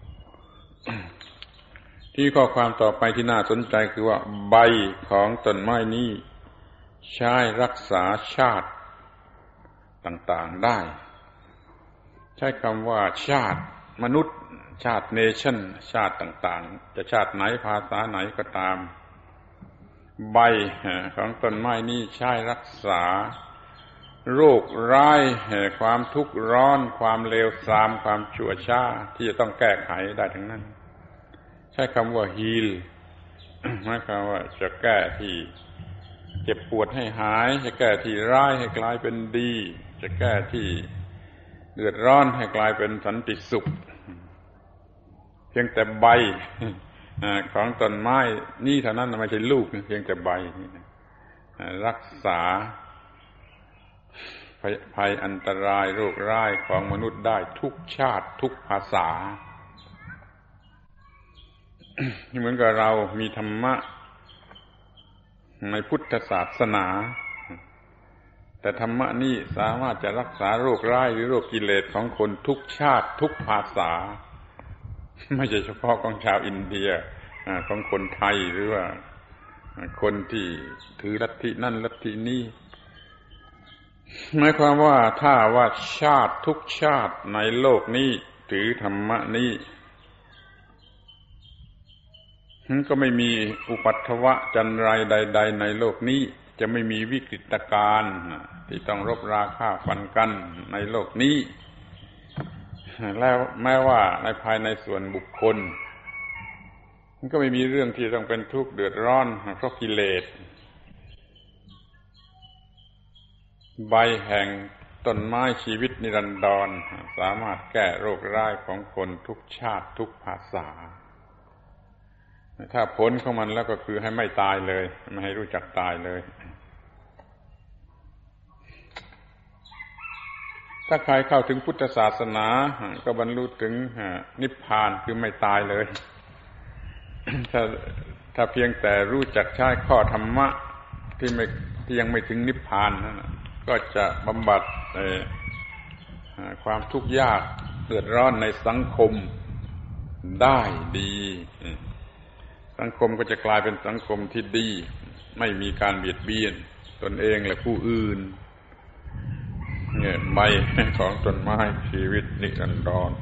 ที่ข้อความต่อไปที่น่าสนใจคือว่าใบของต้นไม้นี้ใช้รักษาชาติต่างๆได้ใช้คำว่าชาติมนุษย์ชาติเนชั่นชาติต่างๆจะชาติไหนภาษาไหนก็ตามใบของต้นไม้นี้ใช้รักษาโรคร้ายความทุกข์ร้อนความเลวทรามความชั่วช้าที่จะต้องแก้ไขได้ทั้งนั้นใช้คำว่า heal หมายความว่าจะแก้ที่เจ็บปวดให้หายจะแก้ที่ร้ายให้กลายเป็นดีจะแก้ที่เดือดร้อนให้กลายเป็นสันติสุขเพียงแต่ใบของต้นไม้นี่เท่านั้นไม่ใช่ลูกเพียงแต่ใบรักษาภัยอันตรายโรคร้ายของมนุษย์ได้ทุกชาติทุกภาษาเหมือนกับเรามีธรรมะในพุทธศาสนาแต่ธรรมะนี่สามารถจะรักษาโรคร้ายหรือโรคกิเลสของคนทุกชาติทุกภาษาไม่ใช่เฉพาะของชาวอินเดียของคนไทยหรือว่าคนที่ถือลัทธินั่นลัทธินี้หมายความว่าถ้าว่าชาติทุกชาติในโลกนี้ถือธรรมะนี้ก็ไม่มีอุปัฏฐวะจันไรใดๆในโลกนี้จะไม่มีวิกฤตการณ์ที่ต้องรบราฆ่าฟันกันในโลกนี้แล้วแม้ว่าในภายในส่วนบุคคลมันก็ไม่มีเรื่องที่ต้องเป็นทุกข์เดือดร้อนเพราะกิเลสใบแห่งต้นไม้ชีวิตนิรันดรสามารถแก้โรคร้ายของคนทุกชาติทุกภาษาถ้าผลของมันแล้วก็คือให้ไม่ตายเลยไม่ให้รู้จักตายเลยถ้าใครเข้าถึงพุทธศาสนาก็บรรลุถึงนิพพานคือไม่ตายเลยถ้าเพียงแต่รู้จักใช้ข้อธรรมะที่ยังไม่ถึงนิพพานนั่นก็จะบำบัดความทุกข์ยากเดือดร้อนในสังคมได้ดีสังคมก็จะกลายเป็นสังคมที่ดีไม่มีการเบียดเบียนตนเองและผู้อื่นเนี่ยใบของต้นไม้ชีวิตนิรันดร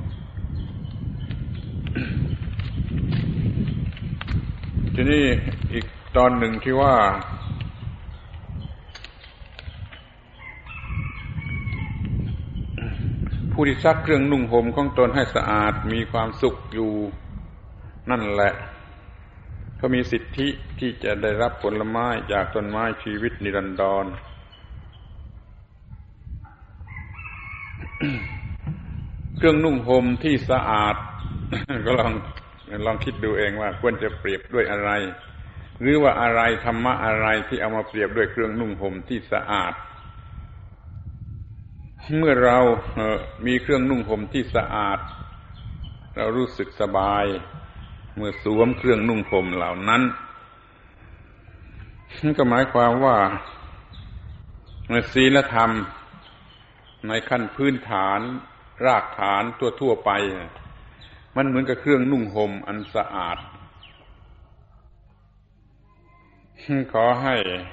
ทีนี้อีกตอนหนึ่งที่ว่าผู้ที่ซักเครื่องนุ่งห่มของตนให้สะอาดมีความสุขอยู่นั่นแหละเขามีสิทธิที่จะได้รับผลไม้จากต้นไม้ชีวิตนิรันดรเครื่องนุ่งห่มที่สะอาด ก็ลองคิดดูเองว่าควรจะเปรียบด้วยอะไรหรือว่าอะไรธรรมะอะไรที่เอามาเปรียบด้วยเครื่องนุ่งห่มที่สะอาดเมื่อเรามีเครื่องนุ่งห่มที่สะอาดเรารู้สึกสบายเมื่อสวมเครื่องนุ่งห่มเหล่านั้นก็หมายความว่าศีลธรรมในขั้นพื้นฐานรากฐานทั่วๆไปมันเหมือนกับเครื่องนุ่งห่มอันสะอาดขอให้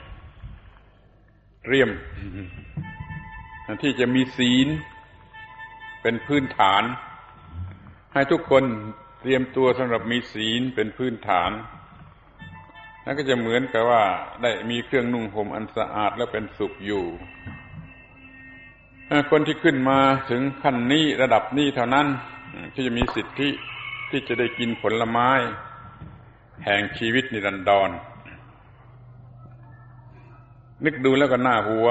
เตรียมที่จะมีศีลเป็นพื้นฐานให้ทุกคนเตรียมตัวสำหรับมีศีลเป็นพื้นฐานแล้วก็จะเหมือนกับว่าได้มีเครื่องนุ่งห่มอันสะอาดและเป็นสุขอยู่คนที่ขึ้นมาถึงขั้นนี้ระดับนี้เท่านั้นที่จะมีสิทธิที่จะได้กินผลไม้แห่งชีวิตนิรันดรนึกดูแล้วก็น่าหัว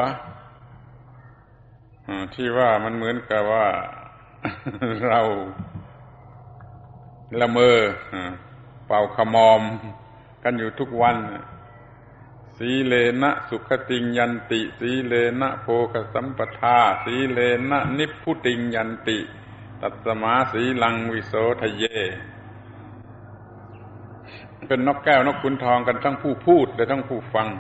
ที่ว่ามันเหมือนกับว่าเราละเมอเป่าขมอมกันอยู่ทุกวันสีเลนะสุขติงยันติสีเลนะโภคสัมปทาสีเลนะนิพพุติงยันติตัสสมาสีลังวิโสทะเยเป็นนกแก้วนกขุนทองกันทั้งผู้พูดและทั้งผู้ฟัง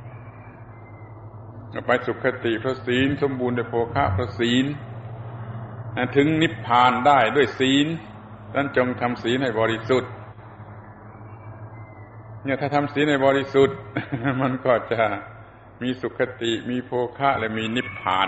ไปสุขติเพราะศีลสมบูรณ์ด้วยโภคะเพราะศีลถึงนิพพานได้ด้วยศีลนั้นจงทำศีลให้บริสุทธิ์เนี่ยถ้าทำศีลให้บริสุทธิ์มันก็จะมีสุขติมีโภคะและมีนิพพาน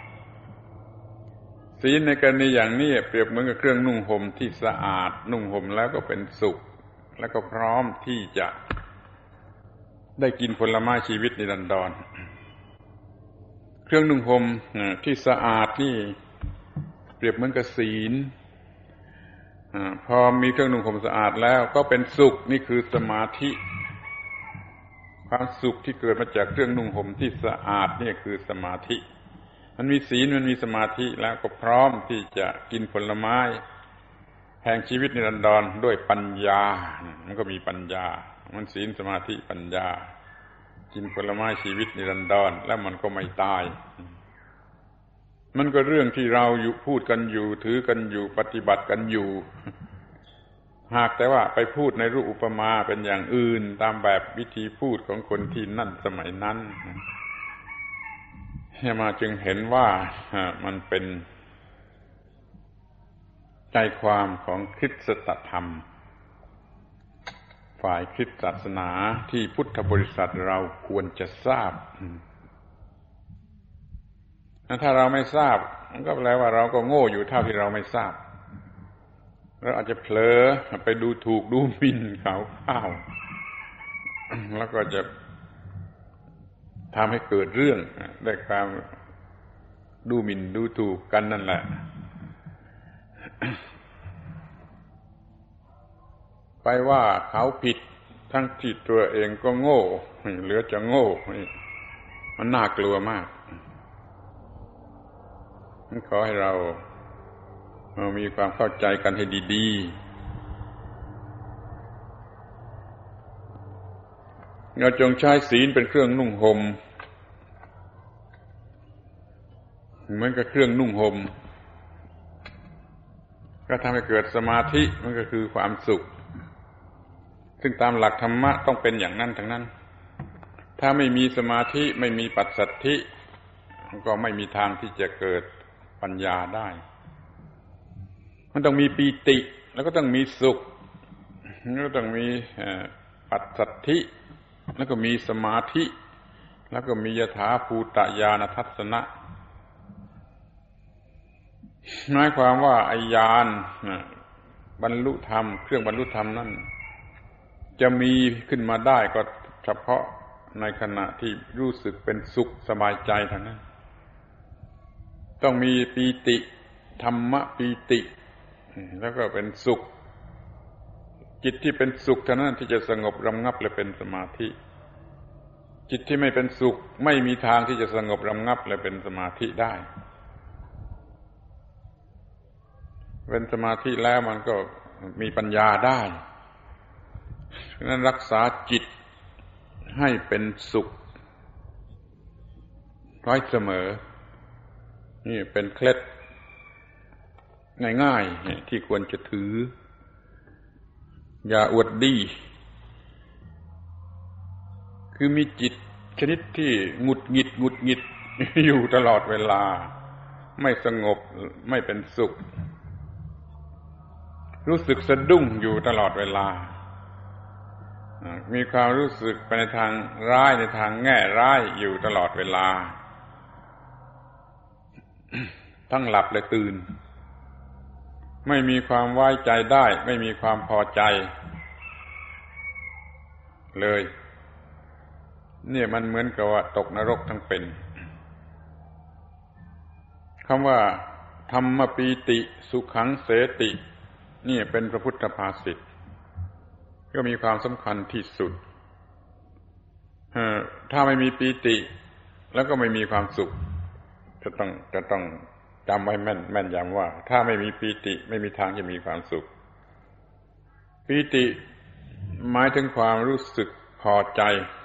ศีลในกรณีอย่างนี้เปรียบเหมือนกับเครื่องนุ่งห่มที่สะอาดนุ่งห่มแล้วก็เป็นสุขแล้วก็พร้อมที่จะได้กินผลไม้ชีวิตนิรันดรเครื่องนุ่งห่มที่สะอาดนี่เปรียบเหมือนกับศีลพอมีเครื่องนุ่งห่มสะอาดแล้วก็เป็นสุขนี่คือสมาธิความสุขที่เกิดมาจากเครื่องนุ่งห่มที่สะอาดนี่คือสมาธิมันมีศีลมันมีสมาธิแล้วก็พร้อมที่จะกินผลไม้แห่งชีวิตนิรันดรด้วยปัญญามันก็มีปัญญามันศีลสมาธิปัญญากินผลไม้ชีวิตนิรันดรแล้วมันก็ไม่ตายมันก็เรื่องที่เราอยู่พูดกันอยู่ถือกันอยู่ปฏิบัติกันอยู่หากแต่ว่าไปพูดในรูปอุปมาเป็นอย่างอื่นตามแบบวิธีพูดของคนที่นั่นสมัยนั้นมาจึงเห็นว่ามันเป็นใจความของคริสตธรรมฝ่ายคริสตศาสนาที่พุทธบริษัทเราควรจะทราบถ้าเราไม่ทราบมันก็แปลว่าเราก็โง่อยู่เท่าที่เราไม่ทราบเราอาจจะเผลอไปดูถูกดูหมิ่นเขาเข้าแล้วก็จะทำให้เกิดเรื่องได้ความดูหมิ่นดูถูกกันนั่นแหละไปว่าเขาผิดทั้งที่ตัวเองก็โง่เหลือจะโง่มันน่ากลัวมากขอให้เรามีความเข้าใจกันให้ดีๆเราจงใช้ศีลเป็นเครื่องนุ่งห่มเหมือนกับเครื่องนุ่งห่มก็ทำให้เกิดสมาธิมันก็คือความสุขซึ่งตามหลักธรรมะต้องเป็นอย่างนั้นทั้งนั้นถ้าไม่มีสมาธิไม่มีปัสสัทธิก็ไม่มีทางที่จะเกิดปัญญาได้มันต้องมีปีติแล้วก็ต้องมีสุขแล้วก็ต้องมีปัสสัทธิแล้วก็มีสมาธิแล้วก็มียถาภูตญาณทัสสนะหมายความว่าไอ้ญาณบรรลุธรรมเครื่องบรรลุธรรมนั่นจะมีขึ้นมาได้ก็เฉพาะในขณะที่รู้สึกเป็นสุขสบายใจเท่านั้นต้องมีปีติธรรมปีติแล้วก็เป็นสุขจิตที่เป็นสุขเท่านั้นที่จะสงบระงับและเป็นสมาธิจิตที่ไม่เป็นสุขไม่มีทางที่จะสงบระงับและเป็นสมาธิได้เป็นสมาธิแล้วมันก็มีปัญญาได้ฉะนั้นรักษาจิตให้เป็นสุขไว้เสมอนี่เป็นเคล็ดง่ายๆที่ควรจะถืออย่าอวดดีคือมีจิตชนิดที่หงุดหงิดอยู่ตลอดเวลาไม่สงบไม่เป็นสุขรู้สึกสะดุ้งอยู่ตลอดเวลามีความรู้สึกไปในทางร้ายในทางแง่ร้ายอยู่ตลอดเวลาทั้งหลับและตื่นไม่มีความไว้ใจได้ไม่มีความพอใจเลยเนี่ยมันเหมือนกับว่าตกนรกทั้งเป็นคำว่าธรรมปีติสุขังเสตินี่เป็นพระพุทธภาษิตก็มีความสำคัญที่สุดถ้าไม่มีปีติแล้วก็ไม่มีความสุขจะต้องจำไว้แม่นยำว่าถ้าไม่มีปีติไม่มีทางจะมีความสุขปีติหมายถึงความรู้สึกพอใจ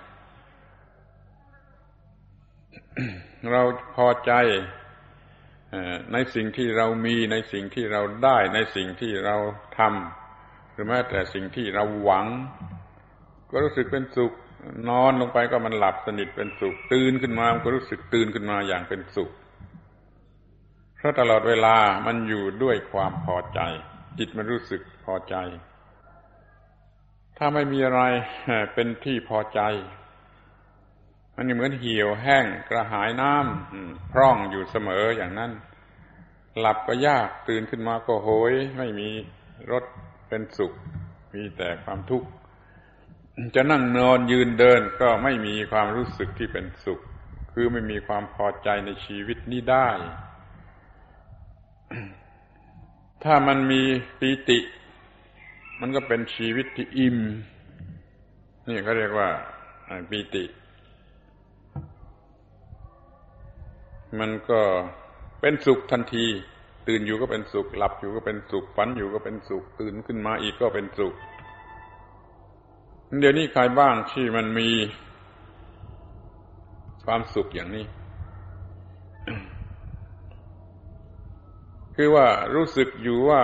เราพอใจในสิ่งที่เรามีในสิ่งที่เราได้ในสิ่งที่เราทำหรือแม้แต่สิ่งที่เราหวังก็รู้สึกเป็นสุขนอนลงไปก็มันหลับสนิทเป็นสุขตื่นขึ้นมามันก็รู้สึกตื่นขึ้นมาอย่างเป็นสุขเพราะตลอดเวลามันอยู่ด้วยความพอใจจิตมันรู้สึกพอใจถ้าไม่มีอะไรเป็นที่พอใจมันเหมือนเหี่ยวแห้งกระหายน้ำพร่องอยู่เสมออย่างนั้นหลับก็ยากตื่นขึ้นมาก็โหยไม่มีรสเป็นสุขมีแต่ความทุกข์จะนั่งนอนยืนเดินก็ไม่มีความรู้สึกที่เป็นสุขคือไม่มีความพอใจในชีวิตนี้ได้ถ้ามันมีปีติมันก็เป็นชีวิตที่อิ่มนี่เขาเรียกว่าปีติมันก็เป็นสุขทันทีตื่นอยู่ก็เป็นสุขหลับอยู่ก็เป็นสุขฝันอยู่ก็เป็นสุขตื่นขึ้นมาอีกก็เป็นสุขเดี๋ยวนี้ใครบ้างที่มันมีความสุขอย่างนี้ คือว่ารู้สึกอยู่ว่า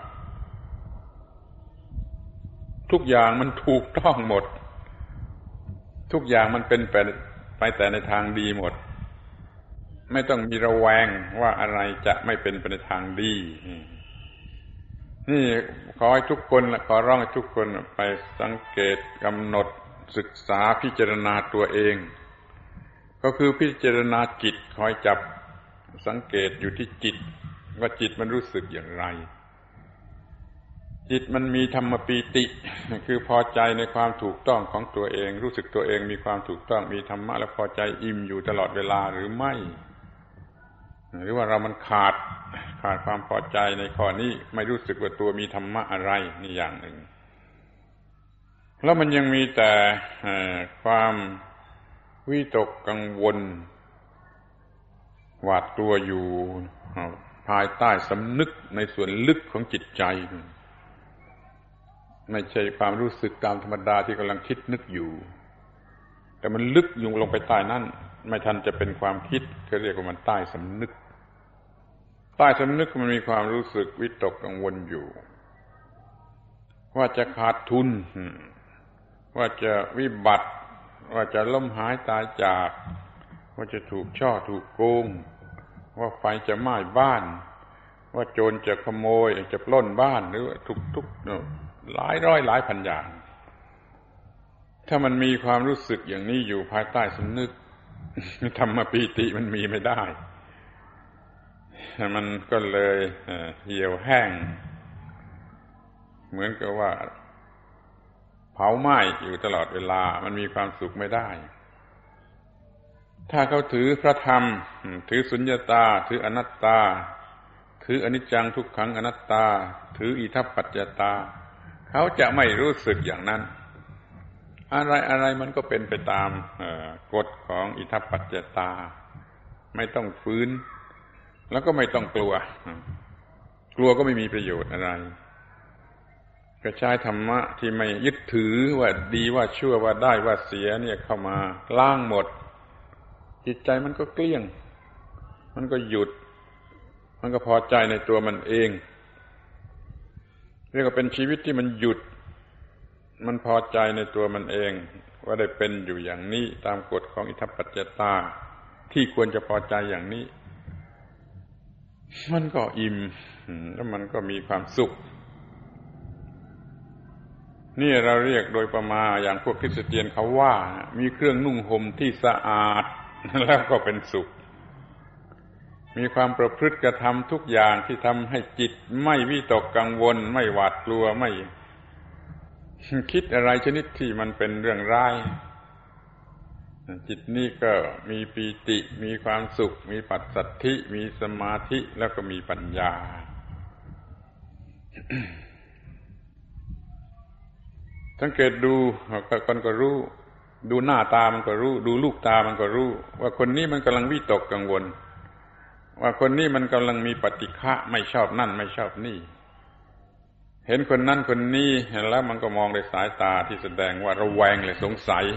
ทุกอย่างมันถูกต้องหมดทุกอย่างมันเป็นไปแต่ในทางดีหมดไม่ต้องมีระแวงว่าอะไรจะไม่เป็นไปในทางดีนี่ขอให้ทุกคนขอร้องให้ทุกคนไปสังเกตกำหนดศึกษาพิจารณาตัวเองก็คือพิจารณาจิตคอยจับสังเกตอยู่ที่จิตว่าจิตมันรู้สึกอย่างไรจิตมันมีธรรมปีติคือพอใจในความถูกต้องของตัวเองรู้สึกตัวเองมีความถูกต้องมีธรรมะและพอใจอิ่มอยู่ตลอดเวลาหรือไม่หรือว่าเรามันขาดความพอใจในข้อนี้ไม่รู้สึกว่าตัวมีธรรมะอะไรนี่อย่างหนึ่งแล้วมันยังมีแต่ความวิตกกังวลหวาดกลัวอยู่ภายใต้สำนึกในส่วนลึกของจิตใจไม่ใช่ความรู้สึกตามธรรมดาที่กำลังคิดนึกอยู่แต่มันลึกอยู่ลงไปใต้นั้นไม่ทันจะเป็นความคิดเขาเรียกว่ามันใต้สำนึกใต้สำนึกมันมีความรู้สึกวิตกกังวลอยู่ว่าจะขาดทุนว่าจะวิบัติว่าจะล้มหายตายจากว่าจะถูกช่อถูกโกงว่าไฟจะไหม้บ้านว่าโจรจะขโมยจะปล้นบ้านหรือทุกหลายร้อยหลายพันอย่างถ้ามันมีความรู้สึกอย่างนี้อยู่ภายใต้สำนึกธรรมปีติมันมีไม่ได้มันก็เลยเหี่ยวแห้งเหมือนกับว่าเผาไหม้อยู่ตลอดเวลามันมีความสุขไม่ได้ถ้าเขาถือพระธรรมถือสุญญตาถืออนัตตาถืออนิจจังทุกขังอนัตตาถืออิทัปปัจจตาเขาจะไม่รู้สึกอย่างนั้นอะไรมันก็เป็นไปตามกฎของอิทัปปัจจตาไม่ต้องฟื้นแล้วก็ไม่ต้องกลัวก็ไม่มีประโยชน์อะไรก็ใช้ธรรมะที่ไม่ยึดถือว่าดีว่าชั่วว่าได้ว่าเสียเนี่ยเข้ามาล้างหมดจิตใจมันก็เกลี้ยงมันก็หยุดมันก็พอใจในตัวมันเองเรียกว่าเป็นชีวิตที่มันหยุดมันพอใจในตัวมันเองว่าได้เป็นอยู่อย่างนี้ตามกฎของอิทัปปัจจตาที่ควรจะพอใจอย่างนี้มันก็อิ่มแล้วมันก็มีความสุขนี่เราเรียกโดยประมาณอย่างพวกคริสเตียนเขาว่ามีเครื่องนุ่งห่มที่สะอาดแล้วก็เป็นสุขมีความประพฤติกระทำทุกอย่างที่ทำให้จิตไม่วิตกกังวลไม่หวาดกลัวไม่คิดอะไรชนิดที่มันเป็นเรื่องร้ายจิตนี้ก็มีปีติมีความสุขมีปัสสัทธิมีสมาธิแล้วก็มีปัญญา สังเกตดูคนก็รู้ดูหน้าตามันก็รู้ดูลูกตามันก็รู้ว่าคนนี้มันกำลังวิตกกังวลว่าคนนี้มันกำลังมีปฏิฆะไม่ชอบนั่นไม่ชอบนี่เห็นคนนั้นคนนี้แล้วมันก็มองด้วยสายตาที่แสดงว่าระแวงและสงสัย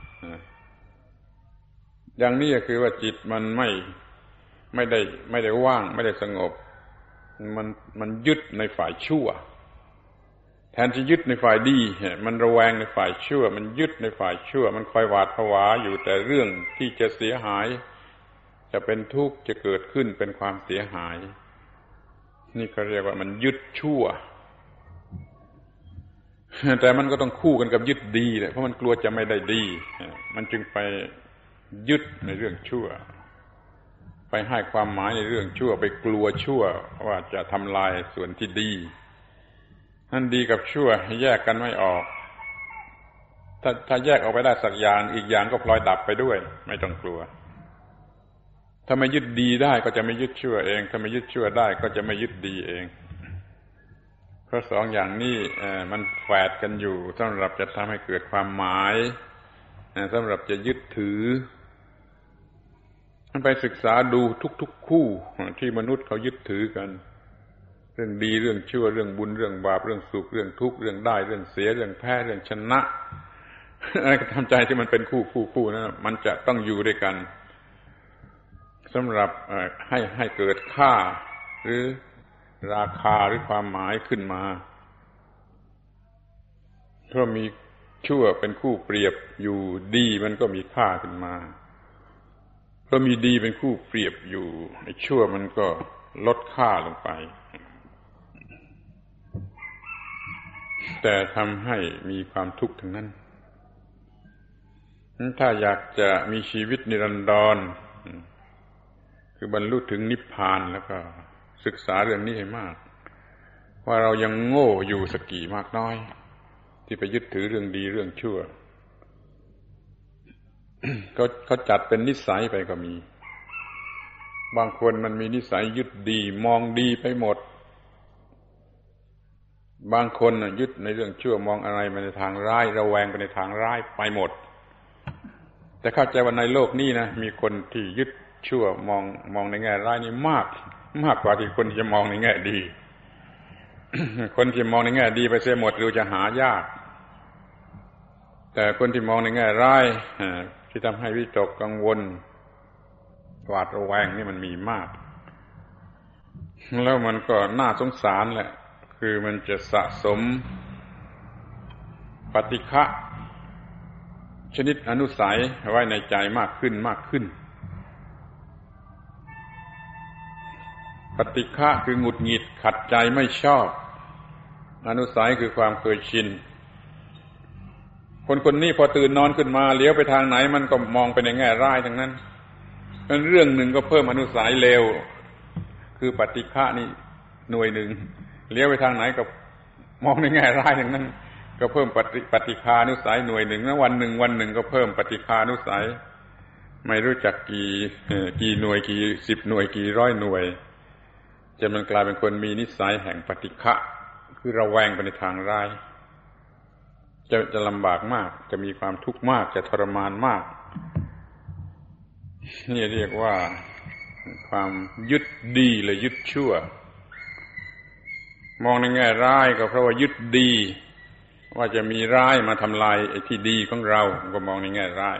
อย่างนี้ก็คือว่าจิตมันไม่ได้ว่างไม่ได้สงบมันยึดในฝ่ายชั่วแทนที่ยึดในฝ่ายดีมันระแวงในฝ่ายชั่วมันยึดในฝ่ายชั่วมันคอยหวาดผวาอยู่แต่เรื่องที่จะเสียหายจะเป็นทุกข์จะเกิดขึ้นเป็นความเสียหายนี่ก็เรียกว่ามันยึดชั่วแต่มันก็ต้องคู่กันกับยึดดีแหละเพราะมันกลัวจะไม่ได้ดีมันจึงไปยึดในเรื่องชั่วไปให้ความหมายในเรื่องชั่วไปกลัวชั่วว่าจะทำลายส่วนที่ดีนั่นดีกับชั่วแยกกันไม่ออกถ้าแยกออกไปได้สักอย่างอีกอย่างก็พลอยดับไปด้วยไม่ต้องกลัวถ้าไม่ยึดดีได้ก็จะไม่ยึดชั่วเองถ้าไม่ยึดชั่วได้ก็จะไม่ยึดดีเองเพราะสองอย่างนี้มันแฝดกันอยู่สำหรับจะทำให้เกิดความหมายสำหรับจะยึดถือมันไปศึกษาดูทุกๆคู่ที่มนุษย์เขายึดถือกันเรื่องดีเรื่องชั่วเรื่องบุญเรื่องบาปเรื่องสุขเรื่องทุกข์เรื่องได้เรื่องเสียเรื่องแพ้เรื่องชนะอะไรก็ทำใจที่มันเป็นคู่นะมันจะต้องอยู่ด้วยกันสำหรับให้เกิดค่าหรือราคาหรือความหมายขึ้นมาเพราะมีชั่วเป็นคู่เปรียบอยู่ดีมันก็มีค่าขึ้นมาเพราะมีดีเป็นคู่เปรียบอยู่ไอ้ชั่วมันก็ลดค่าลงไปแต่ทำให้มีความทุกข์ทั้งนั้นถ้าอยากจะมีชีวิตนิรันดรคือบรรลุถึงนิพพานแล้วก็ศึกษาเรื่องนี้ให้มากว่าเรายังโง่อยู่สักกี่มากน้อยที่ไปยึดถือเรื่องดีเรื่องชั่ว เขาจัดเป็นนิสัยไปก็มีบางคนมันมีนิสัยยึดดีมองดีไปหมดบางคนยึดในเรื่องชั่วมองอะไรไปในทางร้ายระแวงไปในทางร้ายไปหมดแต่เข้าใจว่าในโลกนี้นะมีคนที่ยึดชั่วมองในแง่ร้ายนี่มากกว่าที่คนที่จะมองในแง่ดี คนที่มองในแง่ดีไปเสียหมดดูจะหายากแต่คนที่มองในแง่ร้ายที่ทำให้วิตกกังวลหวาดระแวงนี่มันมีมากแล้วมันก็น่าสงสารแหละคือมันจะสะสมปฏิฆะชนิดอนุสัยไว้ในใจมากขึ้นปฏิฆะคือหงุดหงิดขัดใจไม่ชอบอนุสัยคือความเคยชินคนนี้พอตื่นนอนขึ้นมาเลี้ยวไปทางไหนมันก็มองไปในแง่ร้ายทั้งนั้นงั้นเรื่องหนึ่งก็เพิ่มอนุสัยเลวคือปฏิฆะนี่หน่วยหนึ่งเลี้ยวไปทางไหนก็มองในแง่ร้ายทั้งนั้นก็เพิ่มปฏิฆานุสัยหน่วยหนึ่งนะวันหนึ่งก็เพิ่มปฏิฆานุสัยไม่รู้จักกี่หน่วยกี่10หน่วยกี่ร้อยหน่วยจนมันกลายเป็นคนมีนิสัยแห่งปฏิฆะคือระแวงไปในทางร้ายจะลำบากมากจะมีความทุกข์มากจะทรมานมากนี่เรียกว่าความยึดดีหรือยึดชั่วมองในแง่ร้ายก็เพราะว่ายึดดีว่าจะมีร้ายมาทำลายไอ้ที่ดีของเราก็มองในแง่ร้าย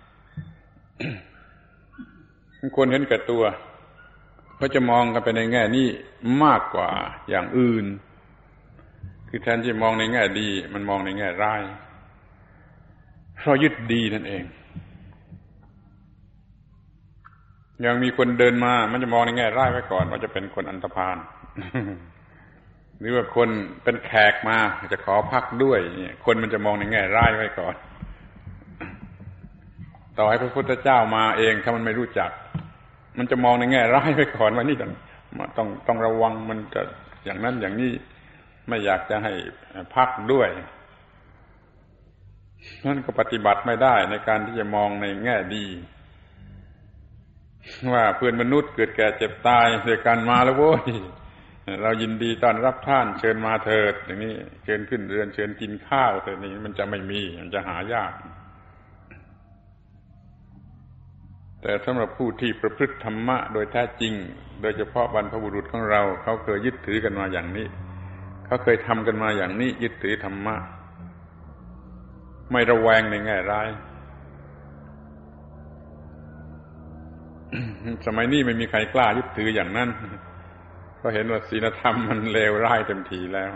คนเห็นแก่ตัวก็จะมองกันไปในแง่นี้มากกว่าอย่างอื่นคือแทนที่มองในแง่ดีมันมองในแง่ร้ายเพราะยึดดีนั่นเองยังมีคนเดินมามันจะมองในแง่ร้ายไว้ก่อนว่าจะเป็นคนอันธพาล หรือว่าคนเป็นแขกมาจะขอพักด้วยคนมันจะมองในแง่ร้ายไว้ก่อนต่อให้พระพุทธเจ้ามาเองถ้ามันไม่รู้จักมันจะมองในแง่ร้ายไว้ก่อนว่านี่ต้องระวังมันจะอย่างนั้นอย่างนี้ไม่อยากจะให้พักด้วยนั่นก็ปฏิบัติไม่ได้ในการที่จะมองในแง่ดีว่าเพื่อนมนุษย์เกิดแก่เจ็บตายด้วยกันมาแล้วโว้ยเรายินดีต้อนรับท่านเชิญมาเถิดอย่างนี้เชิญขึ้นเรือนเชิญกินข้าวแต่นี้มันจะไม่มีมันจะหายากแต่สำหรับผู้ที่ประพฤติธรรมะโดยแท้จริงโดยเฉพาะบรรพบุรุษของเราเขาเคยยึดถือกันมาอย่างนี้เขาเคยทำกันมาอย่างนี้ยึดถือธรรมะไม่ระแวงในแง่ร้ายสมัยนี้ไม่มีใครกล้ายึดถืออย่างนั้นเพราะเห็นว่าศีลธรรมมันเลวร้ายเต็มทีแล้ว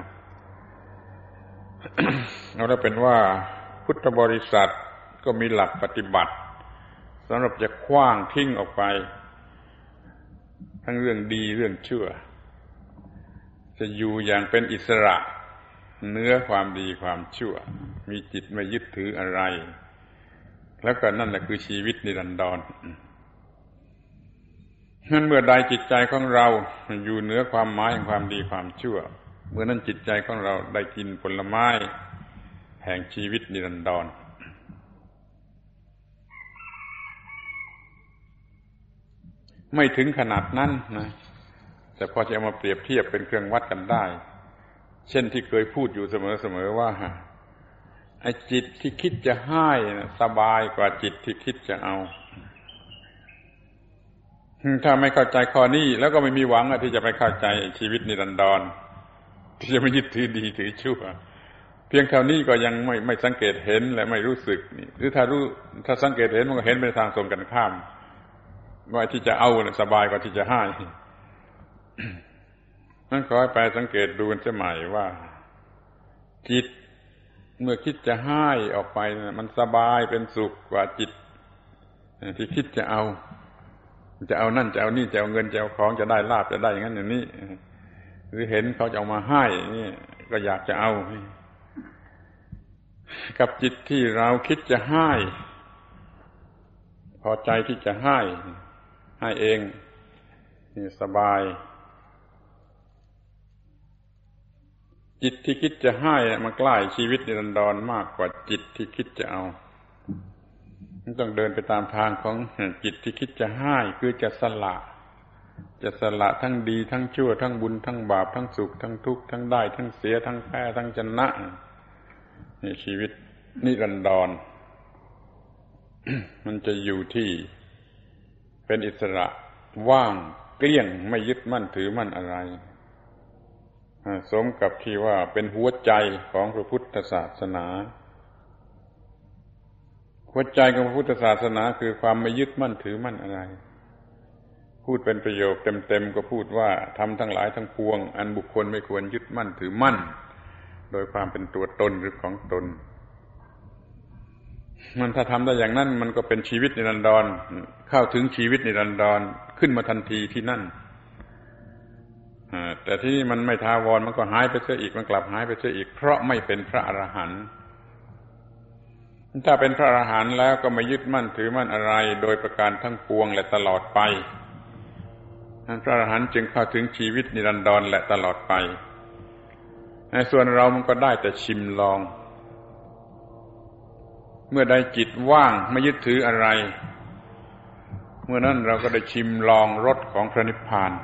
เอาถ้าเป็นว่าพุทธบริษัทก็มีหลักปฏิบัติสำหรับจะขว้างทิ้งออกไปทั้งเรื่องดีเรื่องชั่วจะอยู่อย่างเป็นอิสระเหนือความดีความชั่วมีจิตไม่ยึดถืออะไรแล้วก็นั่นแหละคือชีวิตนิรันดรงั้นเมื่อใดจิตใจของเราอยู่เหนือความหมายแห่งความดีความชั่วเมื่อนั้นจิตใจของเราได้กินผลไม้แห่งชีวิตนิรันดรไม่ถึงขนาดนั้นนะแต่พอจะเอามาเปรียบเทียบเป็นเครื่องวัดกันได้เช่นที่เคยพูดอยู่เสมอๆว่าไอ้จิตที่คิดจะให้นะสบายกว่าจิตที่คิดจะเอาถ้าไม่เข้าใจข้อนี้แล้วก็ไม่มีหวังที่จะไปเข้าใจชีวิตนิรันดรที่จะไม่ยึดถือดีถือชั่วเพียงเท่านี้ก็ยังไม่สังเกตเห็นและไม่รู้สึกนี่หรือถ้าสังเกตเห็นมันก็เห็นเป็นทางตรงกันข้ามว่าที่จะเอาสบายกว่าที่จะให้นั่นขอให้ไปสังเกตดูกันใหม่ว่าจิตเมื่อคิดจะให้ออกไปมันสบายเป็นสุขกว่าจิตที่คิดจะเอานั่นจะเอานี่จะเอาเงินจะเอาของจะได้ลาภจะได้อย่างนั้นอย่างนี้หรือเห็นเขาจะเอามาให้นี่ก็อยากจะเอากับจิตที่เราคิดจะให้พอใจที่จะให้เองนี่สบายจิตที่คิดจะให้มันใกล้ชีวิตนิรันดรมากกว่าจิตที่คิดจะเอาต้องเดินไปตามทางของจิตที่คิดจะให้คือจะสละทั้งดีทั้งชั่วทั้งบุญทั้งบาปทั้งสุขทั้งทุกข์ทั้งได้ทั้งเสียทั้งแพ้ทั้งชนะนี่ชีวิตนิรันดร มันจะอยู่ที่เป็นอิสระว่างเกลี้ยงไม่ยึดมั่นถือมั่นอะไรสมกับที่ว่าเป็นหัวใจของพระพุทธศาสนาหัวใจของพระพุทธศาสนาคือความไม่ยึดมั่นถือมั่นอะไรพูดเป็นประโยคเต็มๆก็พูดว่าทำทั้งหลายทั้งปวงอันบุคคลไม่ควรยึดมั่นถือมั่นโดยความเป็นตัวตนหรือของตนมันถ้าทำได้อย่างนั้นมันก็เป็นชีวิตนิรันดรเข้าถึงชีวิตนิรันดรขึ้นมาทันทีที่นั่นแต่ที่มันไม่ถาวรมันก็หายไปเสียอีกมันกลับหายไปเสียอีกเพราะไม่เป็นพระอรหันต์ถ้าเป็นพระอรหันต์แล้วก็ไม่ยึดมั่นถือมั่นอะไรโดยประการทั้งปวงและตลอดไปพระอรหันต์จึงเข้าถึงชีวิตนิรันดรและตลอดไปในส่วนเรามันก็ได้แต่ชิมลองเมื่อใดจิตว่างไม่ยึดถืออะไรเมื่อนั้นเราก็ได้ชิมลองรสของพระนิพพาน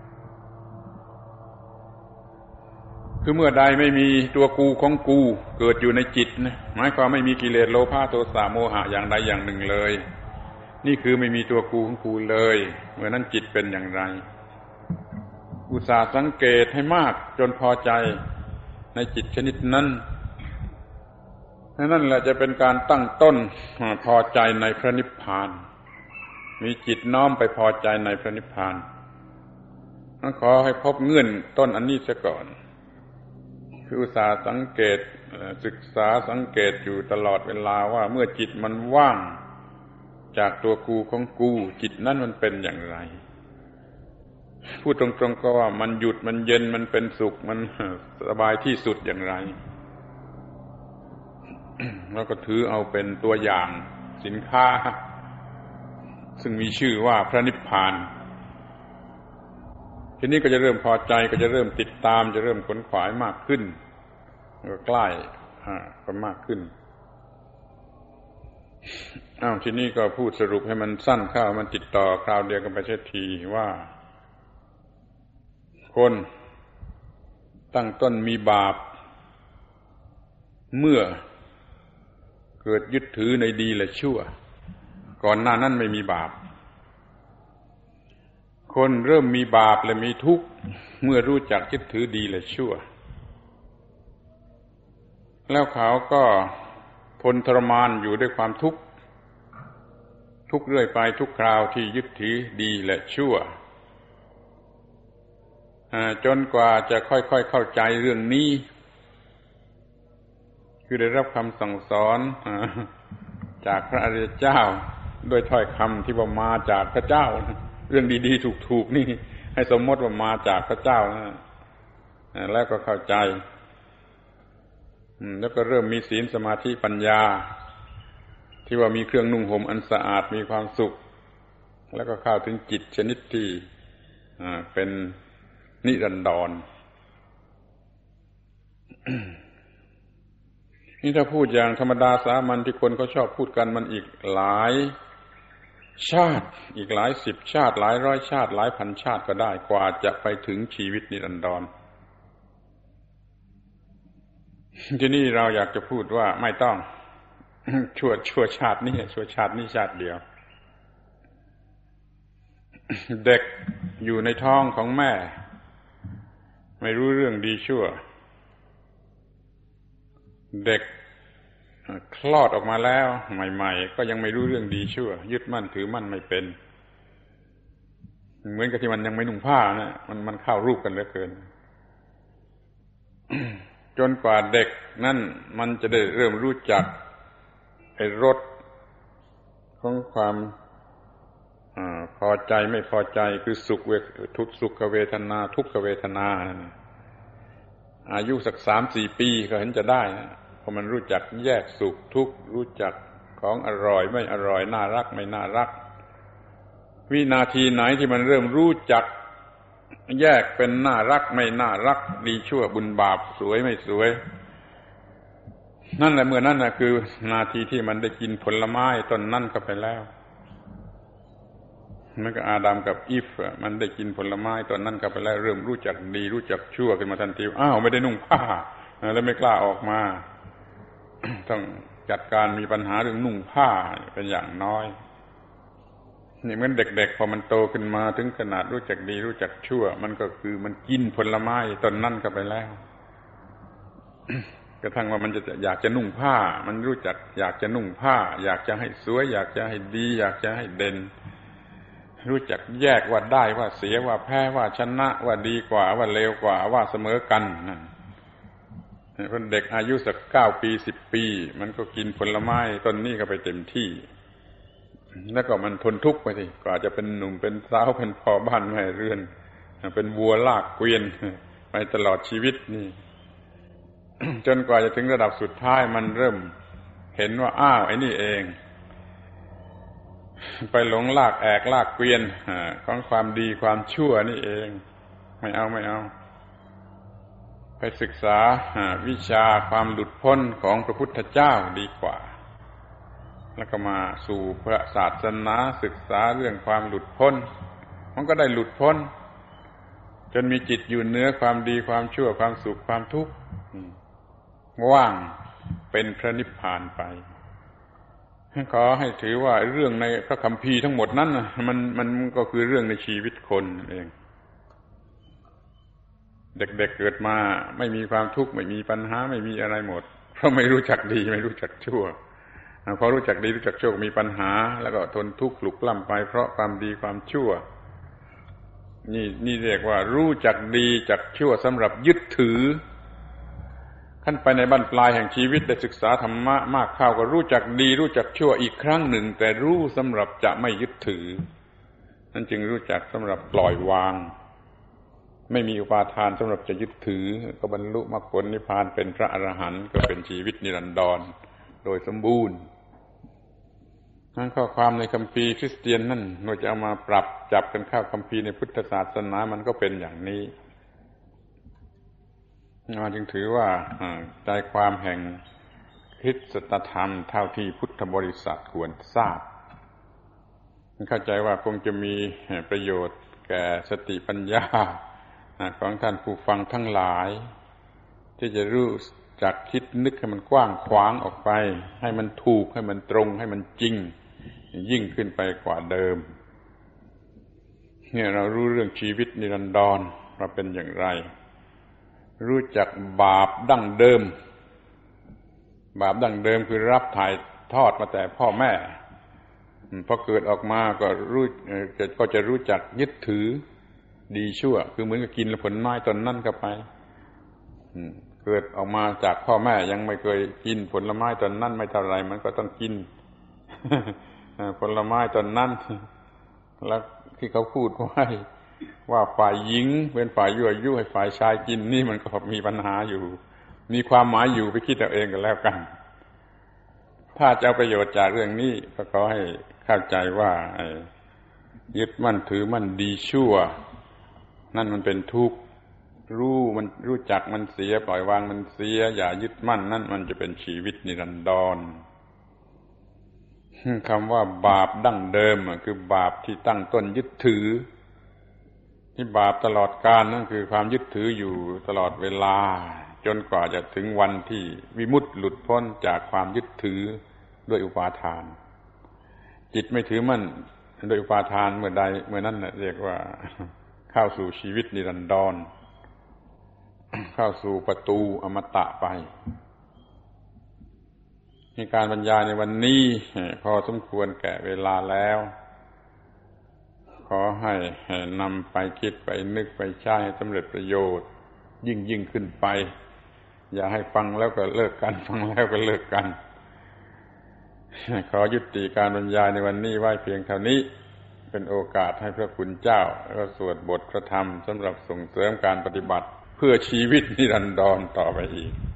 คือเมื่อใดไม่มีตัวกูของกูเกิดอยู่ในจิตนะหมายความไม่มีกิเลสโลภะโทสะโมหะอย่างใดอย่างหนึ่งเลยนี่คือไม่มีตัวกูของกูเลยเมื่อนั้นจิตเป็นอย่างไรอุตส่าห์สังเกตให้มากจนพอใจในจิตชนิดนั้นนั่นแหละจะเป็นการตั้งต้นพอใจในพระนิพพานมีจิตน้อมไปพอใจในพระนิพพานต้องขอให้พบเงื่อนต้นอันนี้ซะก่อนคืออุตส่าห์สังเกตศึกษาสังเกตอยู่ตลอดเวลาว่าเมื่อจิตมันว่างจากตัวกูของกูจิตนั้นมันเป็นอย่างไรพูดตรงๆก็ว่ามันหยุดมันเย็นมันเป็นสุขมันสบายที่สุดอย่างไรแล้วก็ถือเอาเป็นตัวอย่างสินค้าซึ่งมีชื่อว่าพระนิพพานทีนี้ก็จะเริ่มพอใจก็จะเริ่มติดตามจะเริ่มขนขวายมากขึ้นก็ใกล้ก็มากขึ้นทีนี้ก็พูดสรุปให้มันสั้นเข้ามันติดต่อคราวเดียวกันไปเสียทีว่าคนตั้งต้นมีบาปเมื่อเกิดยึดถือในดีและชั่วก่อนหน้านั้นไม่มีบาปคนเริ่มมีบาปและมีทุกข์เมื่อรู้จักยึดถือดีและชั่วแล้วเขาก็ทนทรมานอยู่ด้วยความทุกข์เรื่อยไปทุกคราวที่ยึดถือดีและชั่วจนกว่าจะค่อยๆเข้าใจเรื่องนี้คือได้รับคำสั่งสอนจากพระอริยเจ้าด้วยถ้อยคำที่ว่ามาจากพระเจ้าเรื่องดีๆถูกๆนี่ให้สมมติว่ามาจากพระเจ้าแล้วก็เข้าใจแล้วก็เริ่มมีศีลสมาธิปัญญาที่ว่ามีเครื่องนุ่งห่มอันสะอาดมีความสุขแล้วก็เข้าถึงจิตชนิดที่เป็นนิรันดร นี่ถ้าพูดอย่างธรรมดาสามัญที่คนเขาชอบพูดกันมันอีกหลายชาติอีกหลายสิบชาติหลายร้อยชาติหลายพันชาติก็ได้กว่าจะไปถึงชีวิตนิรันดรทีนี้เราอยากจะพูดว่าไม่ต้องชั่วชาตินี้ชั่วชาตินี้ชาติเดียวเด็กอยู่ในท้องของแม่ไม่รู้เรื่องดีชั่วเด็กคลอดออกมาแล้วใหม่ๆก็ยังไม่รู้เรื่องดีชั่วยึดมั่นถือมั่นไม่เป็นเหมือนกับที่มันยังไม่นุ่งผ้านะมันเข้ารูปกันเหลือเกิน จนกว่าเด็กนั่นมันจะได้เริ่มรู้จักไอ้รสของความพอใจไม่พอใจคือสุขเวทนาทุกขเวทนาอายุสัก 3-4 ปีก็เห็นจะได้นะพอมันรู้จักแยกสุขทุกข์รู้จักของอร่อยไม่อร่อยน่ารักไม่น่ารักวินาทีไหนที่มันเริ่มรู้จักแยกเป็นน่ารักไม่น่ารักดีชั่วบุญบาปสวยไม่สวยนั่นแหละเมื่อนั้นนะคือนาทีที่มันได้กินผลไม้ต้นนั่นก็ไปแล้วมันก็อาดัมกับอีฟมันได้กินผลไม้ตอนนั้นก็ไปแล้วเริ่มรู้จักดีรู้จักชั่วขึ้นมาทันทีไม่ได้นุ่งผ้าแล้วไม่กล้าออกมา ต้องจัดการมีปัญหาเรื่องนุ่งผ้าเป็นอย่างน้อยนี่เหมือนเด็กๆพอมันโตขึ้นมาถึงขนาดรู้จักดีรู้จักชั่วมันก็คือมันกินผลไม้ตอนนั้นก็ไปแล้ว กระทั่งว่ามันจะอยากจะนุ่งผ้ามันรู้จักอยากจะนุ่งผ้าอยากจะให้สวยอยากจะให้ดีอยากจะให้เด่นรู้จักแยกว่าได้ว่าเสียว่าแพ้ว่าชนะว่าดีกว่าว่าเลวกว่าว่าเสมอกันนั่นคนเด็กอายุสัก9 ปี 10 ปีมันก็กินผลไม้ต้นนี้ก็ไปเต็มที่แล้วก็มันทนทุกข์ไปสิกว่าจะเป็นหนุ่มเป็นสาวเป็นพ่อบ้านแม่เรือนเป็นวัวลากเกวียนไปตลอดชีวิตนี่ จนกว่าจะถึงระดับสุดท้ายมันเริ่มเห็นว่าไอ้นี่เองไปหลงลากแอกลากเกวียนของความดีความชั่วนี่เองไม่เอาไปศึกษาวิชาความหลุดพ้นของพระพุทธเจ้าดีกว่าแล้วก็มาสู่พระศาสนาศึกษาเรื่องความหลุดพ้นมันก็ได้หลุดพ้นจนมีจิตอยู่เหนือความดีความชั่วความสุขความทุกข์ว่างเป็นพระนิพพานไปขอให้ถือว่าเรื่องในพระคัมภีร์ทั้งหมดนั้นมันก็คือเรื่องในชีวิตคนเองเด็กๆเกิดมาไม่มีความทุกข์ไม่มีปัญหาไม่มีอะไรหมดเพราะไม่รู้จักดีไม่รู้จักชั่วพอรู้จักดีรู้จักชั่วมีปัญหาแล้วก็ทนทุกข์ปลุกปล้ำไปเพราะความดีความชั่วนี่เรียกว่ารู้จักดีจักชั่วสำหรับยึดถือขั้นไปในบั้นปลายแห่งชีวิตได้ศึกษาธรรมะมากเข้าก็รู้จักดีรู้จักชั่วอีกครั้งหนึ่งแต่รู้สำหรับจะไม่ยึดถือนั่นจึงรู้จักสำหรับปล่อยวางไม่มีอุปาทานสำหรับจะยึดถือก็บรรลุมรรคผลนิพพานเป็นพระอรหันต์ก็เป็นชีวิตนิรันดรโดยสมบูรณ์นั่นข้อความในคัมภีร์คริสเตียนนั่นเราจะเอามาปรับจับกันเข้าคัมภีร์ในพุทธศาสนามันก็เป็นอย่างนี้จึงถือว่าใจความแห่งคริสตธรรมเท่าที่พุทธบริษัทควรทราบเข้าใจว่าคงจะมีประโยชน์แก่สติปัญญาของท่านผู้ฟังทั้งหลายที่จะรู้จักคิดนึกให้มันกว้างขวางออกไปให้มันถูกให้มันตรงให้มันจริงยิ่งขึ้นไปกว่าเดิมเนี่ยเรารู้เรื่องชีวิตนิรันดรว่าเป็นอย่างไรรู้จักบาปดั้งเดิมบาปดั้งเดิมคือรับถ่ายทอดมาแต่พ่อแม่พอเกิดออกมาก็จะรู้จักยึดถือดีชั่วคือเหมือนกับกินผลไม้ต้นนั่นเข้าไปเกิดออกมาจากพ่อแม่ยังไม่เคยกินผลไม้ต้นนั้นไม่เท่าไรมันก็ต้องกินผลไม้ต้นนั้นแล้วที่เขาพูดไว้ว่าฝ่ายหญิงเป็นฝ่ายยั่วยุให้ฝ่ายชายกินนี่มันก็มีปัญหาอยู่มีความหมายอยู่ไปคิดเอาเองกันแล้วกันถ้าจะเอาประโยชน์จากเรื่องนี้ก็ขอให้เข้าใจว่ายึดมั่นถือมั่นดีชั่วนั่นมันเป็นทุกข์รู้จักมันเสียปล่อยวางมันเสียอย่ายึดมั่นนั่นมันจะเป็นชีวิตนิรันดรคำว่าบาปดั้งเดิมคือบาปที่ตั้งต้นยึดถือที่บาปตลอดกาลนั่นคือความยึดถืออยู่ตลอดเวลาจนกว่าจะถึงวันที่วิมุตติหลุดพ้นจากความยึดถือด้วยอุปาทานจิตไม่ถือมั่นโดยอุปาทานเมื่อใดเมื่อนั้นเรียกว่าเข้าสู่ชีวิตนิรันดรเข้าสู่ประตูอมตะไปมีการบรรยายในวันนี้พอสมควรแก่เวลาแล้วขอให้นำไปคิดไปนึกไปใช้ให้สำเร็จประโยชน์ยิ่งขึ้นไปอย่าให้ฟังแล้วก็เลิกกันฟังแล้วก็เลิกกันขอยุติการบรรยายในวันนี้ไว้เพียงเท่านี้เป็นโอกาสให้พระคุณเจ้าและสวดบทพระธรรมสำหรับส่งเสริมการปฏิบัติเพื่อชีวิตนิรันดรต่อไปอีก